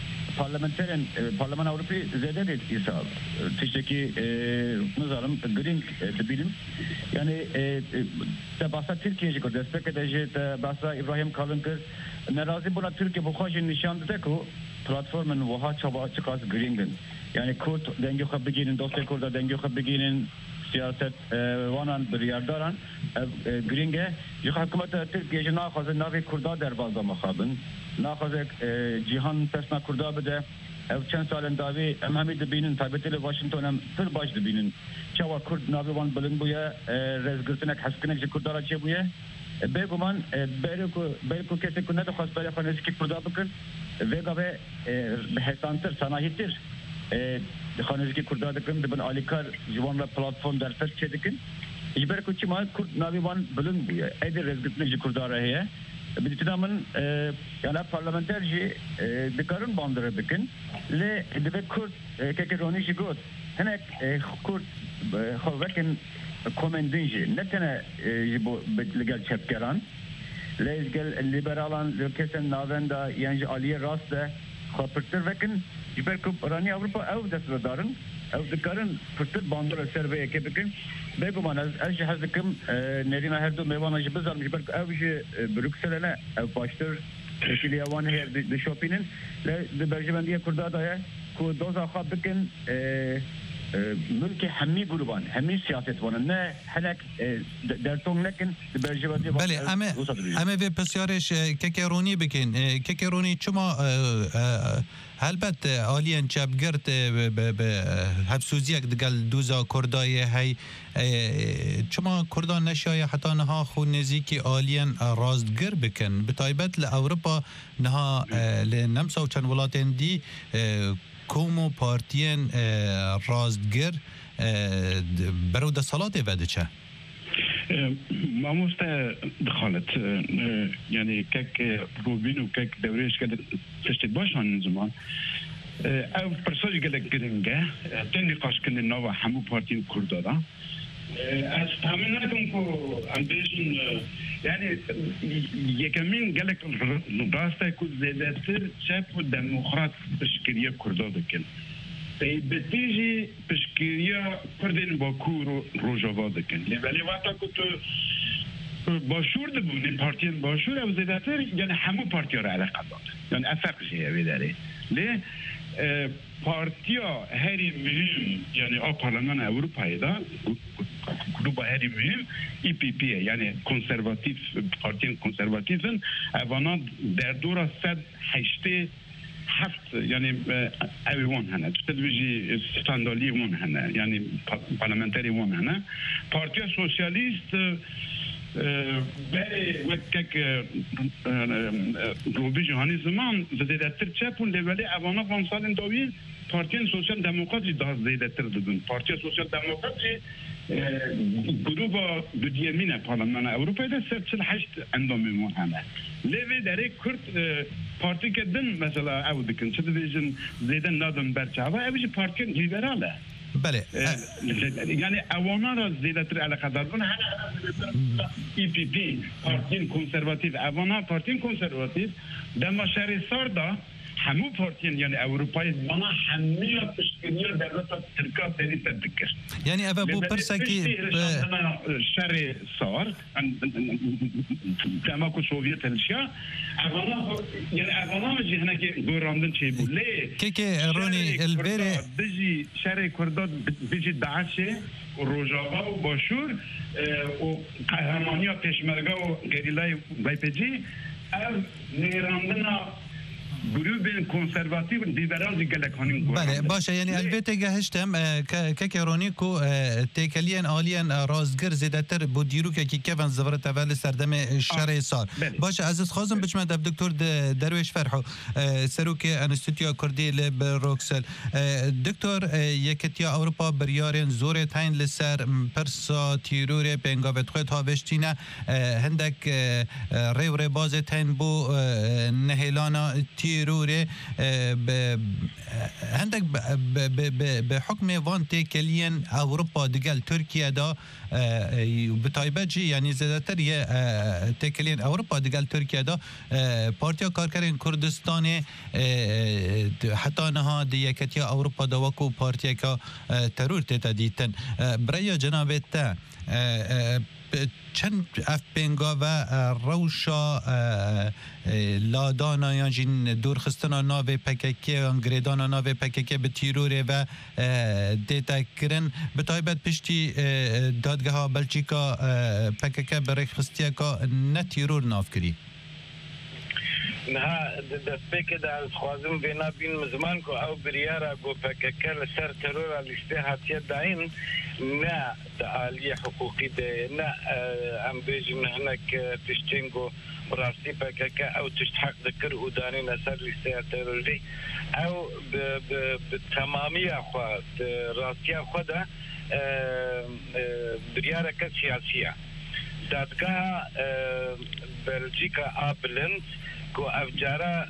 parlaman Avrupa zede değil İsal işte ki nazarım green bilim yani de bahsa Türkiye'ci ko destek edecek bahsa İbrahim Kalınkır narazi buna Türkiye bu hacin nişandı da ko platformun vaha çaba çıkaz green'in yani Kürt denge xab beginin dosya Kürt'da denge xab beginin siyaset vanan bir yerdaran gringe ji hükümete Türkiye naxazı navi Kürt'a derbazda maxabın naxazı cihan pesna Kürt'a bide ev çend salen davi emhami dibinin taybeteli Washington em tır baş dibinin çava Kürt navi van bilin buya rezgirtinek haskinek ji Kürt'ara çe buya beguman belku kese ku ne de xas bele xanesi ki Kürt'a bakın vega ve hesantır sanayitir خانزکی کرده دکن دبن آلیکار جوان را پلاتفورم در فت چه دکن اجبار کوچی ما کرد ناویوان بلند بیه ایده رزگتنی جی کرده راهیه بدیتنا من یعنی پارلمانتر جی دکارن باندره بکن لی دبه کرد که رونی جی گود هنک کرد خوکن کومندین جی نتنه جی بو لگل چپکران لی ازگل لیبرالان کسن ناوندا یعنی آلیه راست ده خواپرتر وکن جبركم راني أوروبا أو دستدارن أو ذكرن فرصة باندر السربية كبكن بيجو معنا أجي هذكم نرينا هردو ميوانا جبزار جبرك أو جي بروكسل لا أو باشتر كلي أوان هي بشوبينن لا دبرجماندية كردا ده كو دوزا خابكن ملك حمي قربان حمي سياسة وانا نه حلك درتون لكن دبرجماندية بله أما في بسيارش ككروني بكن ككروني شما البته آلیان چپگرد به حبسوزیک دگل دوزا کردای هی چما کردان نشای حتی نها خود نزیکی آلیان رازدگر بکن به تایبت لأوروپا نها لنمسا و چند ولاتین دی کومو پارتین رازدگر برو ده صلاة بده چه؟ ماموستا دخلت يعني كك روبين وكك دوريش كده تشتد باشان زمان او برسوج قالك جرينجا تاني قاش كنا نوع حمو بارتي كردادا استعملناكم كو امبيشن يعني يكمين قالك راستا كو زيادتر شافوا ديمقراط تشكيليه كردادا كن بتيجي بشكيريا كردين باكور روجافا دكن لبالي وقتا كنت باشور دبوني بارتيان باشور او زيادتر يعني حمو بارتيا را علاقة داد يعني افق جيه بداري ليه پارتیا هری مهم یعنی پارلمان اروپایی دا گروه هری مهم ای پی پی یعنی کنسرواتیف پارتی کنسرواتیفن اوانا در دورا 187 یعنی اویوان هنه تو تلویزی استاندالی وان هنه یعنی پارلمانتری وان هنه پارتیا سوسیالیست برای وقت روبی جهانی زمان زیاده تر چپون لیولی اوانا 5 سال دویل پارتی سوسیال دموکراتی داز زیاده تر دادن پارتی سوسیال دموکراتی گروه دیرمین پارلمان اروپایی ده 148 اندامی مون همه لیوی داره کرد پارتی که دن مثلا او دکن چه دیجن زیده نادن برچاوه اویجی پارتی لیبراله بله یعنی اوانا را زیادتر علاقه دارن ای پی پی پارتی کنسرواتیو اوانا پارتی کنسرواتیو دما شهر ساردا همو پارتین یعنی اروپایی زمانه همه پشتگیری دولت ترکیه سری تدکر یعنی اوه بو پرسکی شهر سار تماکو سوویت هلشیا یعنی اوانا جهنه که گوراندن چه بود لی که رونی البره بجی شهر کرداد بجی داعشه و روجاوا و باشور و قهرمانی و پیشمرگا و گریلای وایپجی او نیراندن گروه کنسرواتیو لیبرال دیگلکانی بله باشه یعنی البته گهشتم که رونیکو تکلین آلین رازگر زیادتر بود دیرو که کیفن زورت اول سردم شهر سار باشه عزیز خازم بچم دب دکتر درویش فرحو سروک انستیتویا کردی لبروکسل دکتر یکتیا اروپا بریارن زور تاین لسر پرسا تیرور بنگاوت خود هاوشتینه هندک ری باز تاین بو نهیلانا تیروره هندك بحكم وان تيكلين اوروبا دقال تركيا دا بتايبجي يعني زيادتر تيكلين اوروبا دقال تركيا دا بارتيا كاركرين كردستان حتى نها ديكتيا اوروبا دا وكو بارتيا كا ترور تتديتن بريا جنابتا چند اف بنگا و روشا لادانا یا جین دورخستنا ناو پککی انگریدانا ناو پککی به تیروره و دیتا کرن به تایبت پشتی دادگاه ها بلژیکا پککی برای خستیا که نه تیرور ناف کری نه دسته ده از خوازم بینا بین مزمان که او بریارا گو پککی لسر ترور لیسته هاتیه داین نه تعالی حقوقی ده نه ام بیجن هنک تشتینگو براستی پککی او تشتحق ذکر ودانی نسر لیسته تروری او بتمامی خواه راستی خواه ده بریارا که سیاسیه دادگاه بلژیکا آبلند کو افجارا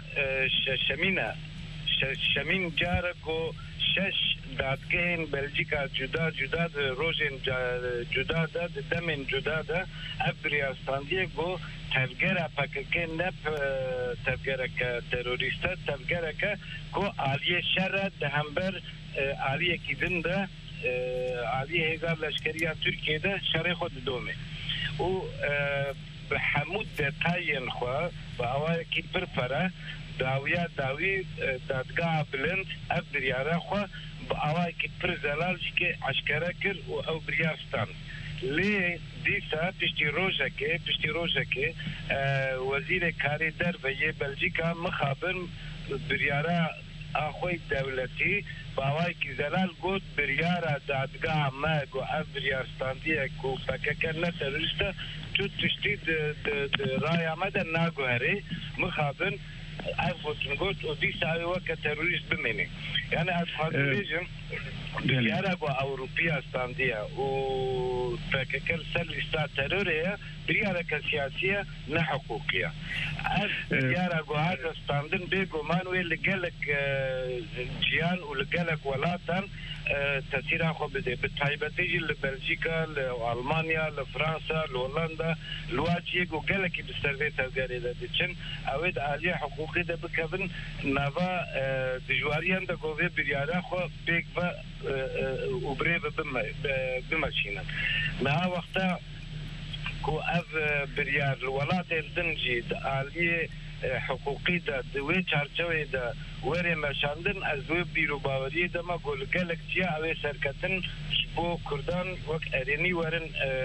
شمین جارا کو شش دادگاهین بلژیکا جدا جدا روزین جدا ده دمین جدا ده افریاستاندیه کو تفگره پککه نپ تفگره که تروریسته تفگره که کو آلیه شر ده همبر آلیه کی دنده آلیه هزار لشکریه ترکیه ده شر خود دومه و به حمود دتاین خواه و اوای کی پرپره داوی دادگاه بلند اف بریاره خواه با اوای کی پر زلال که عشکره کر و او بریارستان لی دیسا پشتی روژه که وزیر کاری در و یه بلژیکا مخابن بریاره آخوی دولتی باوای کی زلال گوت بریاره دادگاه ما گو اف بریارستاندیه کو پککر نتروریسته تو تشتی رای آمده ناگوهره مخابن افوتن گوت و دیسا اوه تروریست بمینی یعنی از خواهد بیجم بریاره گو اوروپی استاندیه و پککر سر لیستا تروریه بریاره که سیاسیه نه حقوقیه از بریاره گو هاز استاندن بگو مانوی لگلک جیان و لگلک ولاتن تأثير أخو بدي بتعيبتيجي لبلجيكا لألمانيا لفرنسا لهولندا لواجي وقالك بستربيت هالجاري ده ديتشن أود عليه حقوقي ده بكفن نافا دجواريان ده قوي بريارا أخو بيك با وبريف بمشينا نها وقتا كو أف بريار الولايات الدنجي عليه حقوقی دا دوی چارچوی دا وری مشاندن از دوی بیرو باوری دا ما گل گلک جیا اوی سرکتن بو کردان وک ارینی ورن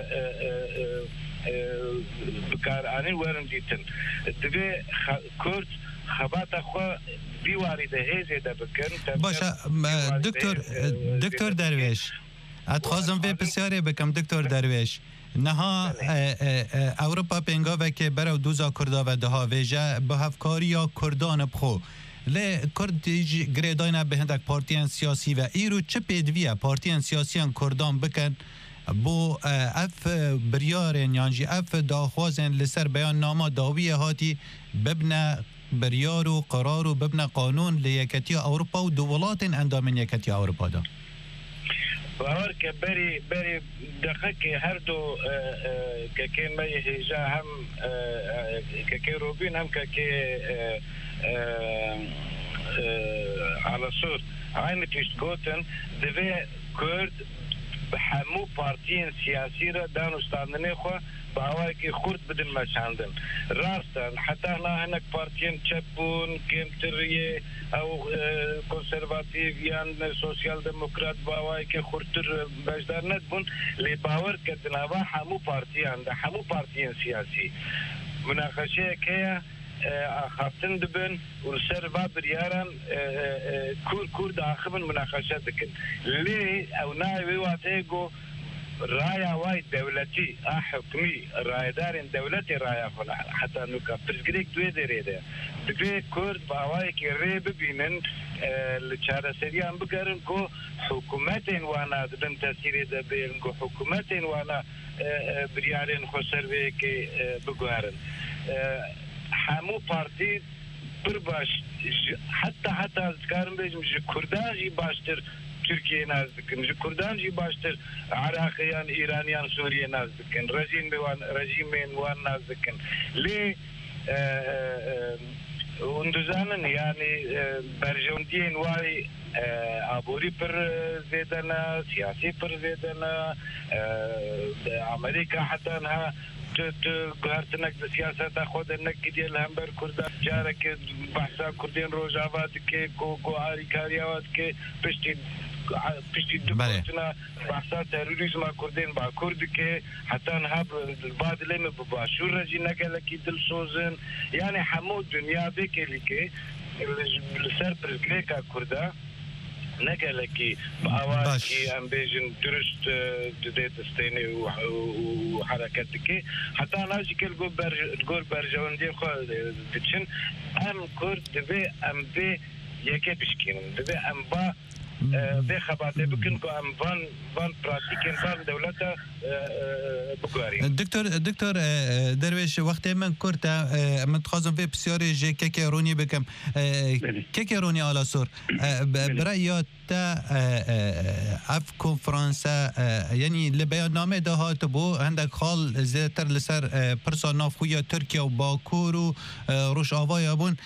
بکارانی ورن دیتن دوی کرد خبات خو بیواری ده هیزه ده بکن باشه دکتر درویش اتخوازم وی بسیاری بکم دکتر درویش نها اوروپا پنگاوه که برای دوزا کردا و دها ویجه به هفکاری یا کردان بخو لی کرد گریداینا به هندک پارتیان سیاسی و ایرو چه پیدویه پارتیان سیاسیان کردان بکن بو اف بریارن یانجی اف داخوازن لسر بیان ناما داویه هاتی ببنه بریار و قرار و ببنه قانون لیکتی اوروپا و دولات اندامن یکتی اوروپا دا باور که بری دقیقی هر دو که که هیجا هم که روبین هم که على صور عين تشتكوتن دوی کرد همو پارتیین سیاسی را دانستاندنی خو باوای که خورد بدن مشاندن راستن حتی نه هنک پارتیین چپون کمتریه او کنسرواتیو یا سوسیال دموکرات باوای که خورتر بجدار ندبون لی باور کردن اوا همو پارتیان ده همو پارتیین سیاسی مناقشه که خاطن دبن والسر باب رياران كور داخبن مناقشات دكن ليه او ناوي واتيجو رايا واي دولتي حكمي رايدارين دولتي رايا خلا حتى نوكا برزقريك دوي دريده دوي كورد باواي كي ريب بينن لچاره سريان بقرن كو حكومتين وانا دبن تاثير دبن كو حكومتين وانا بريارين خسر بك بقارن همو پارتی پر باش حتی از کارم بیشم کردان جی باشتر ترکیه نزدیکن کردان جی باشتر عراقیان ایرانیان سوریه نزدیکن رژیم وان نزدیکن لی اندوزانن یعنی برجوندین وای عبوری پر زیدنا سیاسی پر زیدنا امریکا حتی انها گوهرتنک د سیاست خود نکیدی لهمبر کردان جاره که بحثا کردین روجاوات که گوهاری کاریاوات که پشتی دو کردنا بحثا تروریسم کردین با کرد که حتی انها بعد لیم بباشور رجی نگلکی دل سوزن یعنی همو دنیا بکلی که لسر پرزگریکا کرده نقلكي بأواكي أمبيجن درست ديت استيني وحركاتك حتى ناجي كل جور برجون دي خو دتشن أم كرد دبي أم بي يكي بشكين دبي أم با به خباته بکن که ام وان پراتیکن وان دولتا بگواریم دکتر درویش وقتی من کرد من تخوازم به بسیاری جه که رونی بکم که رونی آلا سور برای تا اف کنفرانسا یعنی لبیان نامه دهات بو هندک خال زیتر لسر پرسان نافخویا ترکیه و باکور و روش آوای بون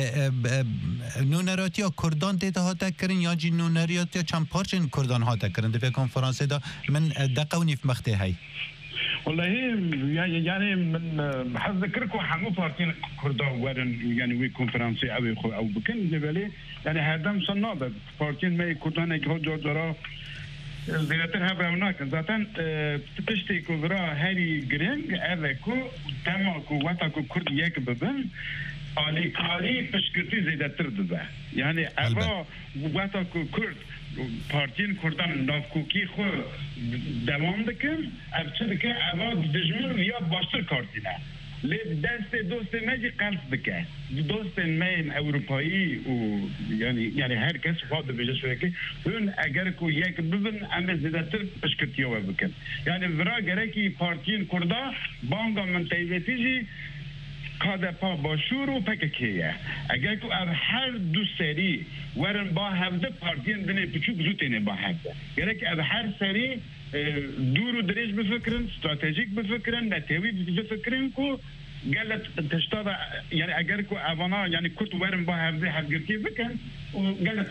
نونراتی ها کردان دیده ها تکرین یا جی نونریات یا چند پارچین کردان ها تکرین دفعه کنفرانسه دا من دقونی في مخته هاي والله يعني من حذكركم حمو بارتين كردان ورن يعني وي كونفرنسي او بكن جبلي يعني هذا صنادة بارتين ما كردان يكون جورجرا زيادتر هذا هناك ذاتن تشتي كورا هاري جرينج أذكو تماكو واتاكو كرد يك ببن علي كاري بشكرتي زيادتر ده يعني أبا واتاكو كرد پارتین کردان نافکوکی خو دوام دکن ابچه دکه اما دجمن یا باشتر کارتینه لی دوست مجی قلص دکه دوست مین اروپایی و یعنی هر کس فاده بجه شویه که اون اگر که یک ببن اما زیدتر پشکرتیه و بکن یعنی ورا گره که پارتین کردا بانگا منطقیتی جی کاده پا باشور و پککیه اگر که هر دو سری ورن با هفته پارتین دنه پچوک زوتینه با هفته گره که هر سری دور و دریج بفکرن استراتژیک بفکرن نتیوی بفکرن که قالت تشتغل يعني اجركو افانا يعني كنت ورن با هفته هفگرکی بکن و قالت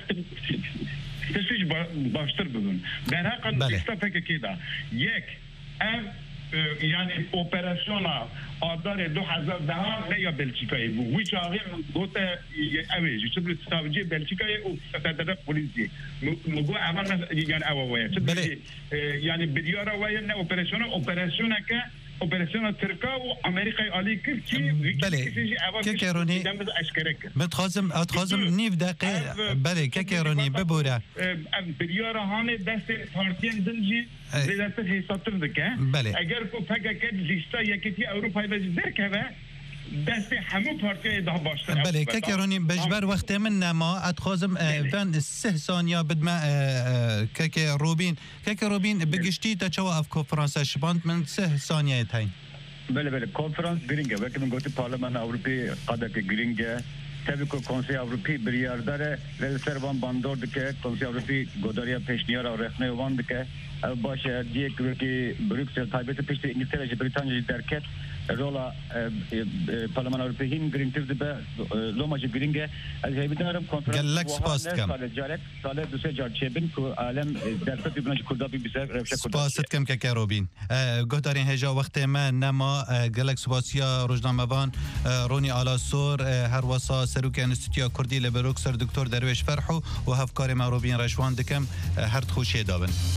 تسویش باشتر بدون در حقا دستا پککی دا یک یعنی اپراسیون آدار 2010 نه یا بلژیکایی بود وی چاقی گوت اویجی چه بود ساوجی بلژیکایی او ستاره پلیسی مگو اول یعنی اوایه یعنی بدیارا وای نه اپراسیون که اپراسیون ترکا و امریکای عالی کرد که که کرونی متخازم نیف دقیقه بله که کرونی ببوره بدیارا هانه دست پارتین دنجی زیادت حساتم دکه اگر کو فکر کرد لیستا یکی اروپای وزیر که دست همه پارتی ده باشتر بله که کرونی بجبر وقت من نما اتخازم فن 3 ثانیه بدما که روبین بگشتی تا چوا اف کنفرانس شباند من 3 ثانیه تاین بله کنفرانس گرینگه وقتی من گفتی پارلمان اروپی قدر که گرینگه tabii ki Konsey Avrupi bir yerde Relservan bandordu ki Konsey Avrupi godariya peşniyara rehne vandı ki başı diye ki Brüksel taybeti peşte İngiltere Britanya derket rola Parlaman Avrupi hin grintirdi be lomacı gringe az heybinarım konferans sale duse jarçebin ku alem derset ibnaj kurda bir bize revşe kurda سپاست کم که روبین گهدارین هجا وقت ما نما گلک سپاسیا روزنامه‌وان رونی آلاسور هر وسا سروک انستیتویا کردی لبروکسر دکتر درویش فرحو و هفکار ما روبین رشوان دکم هر خوشی دابن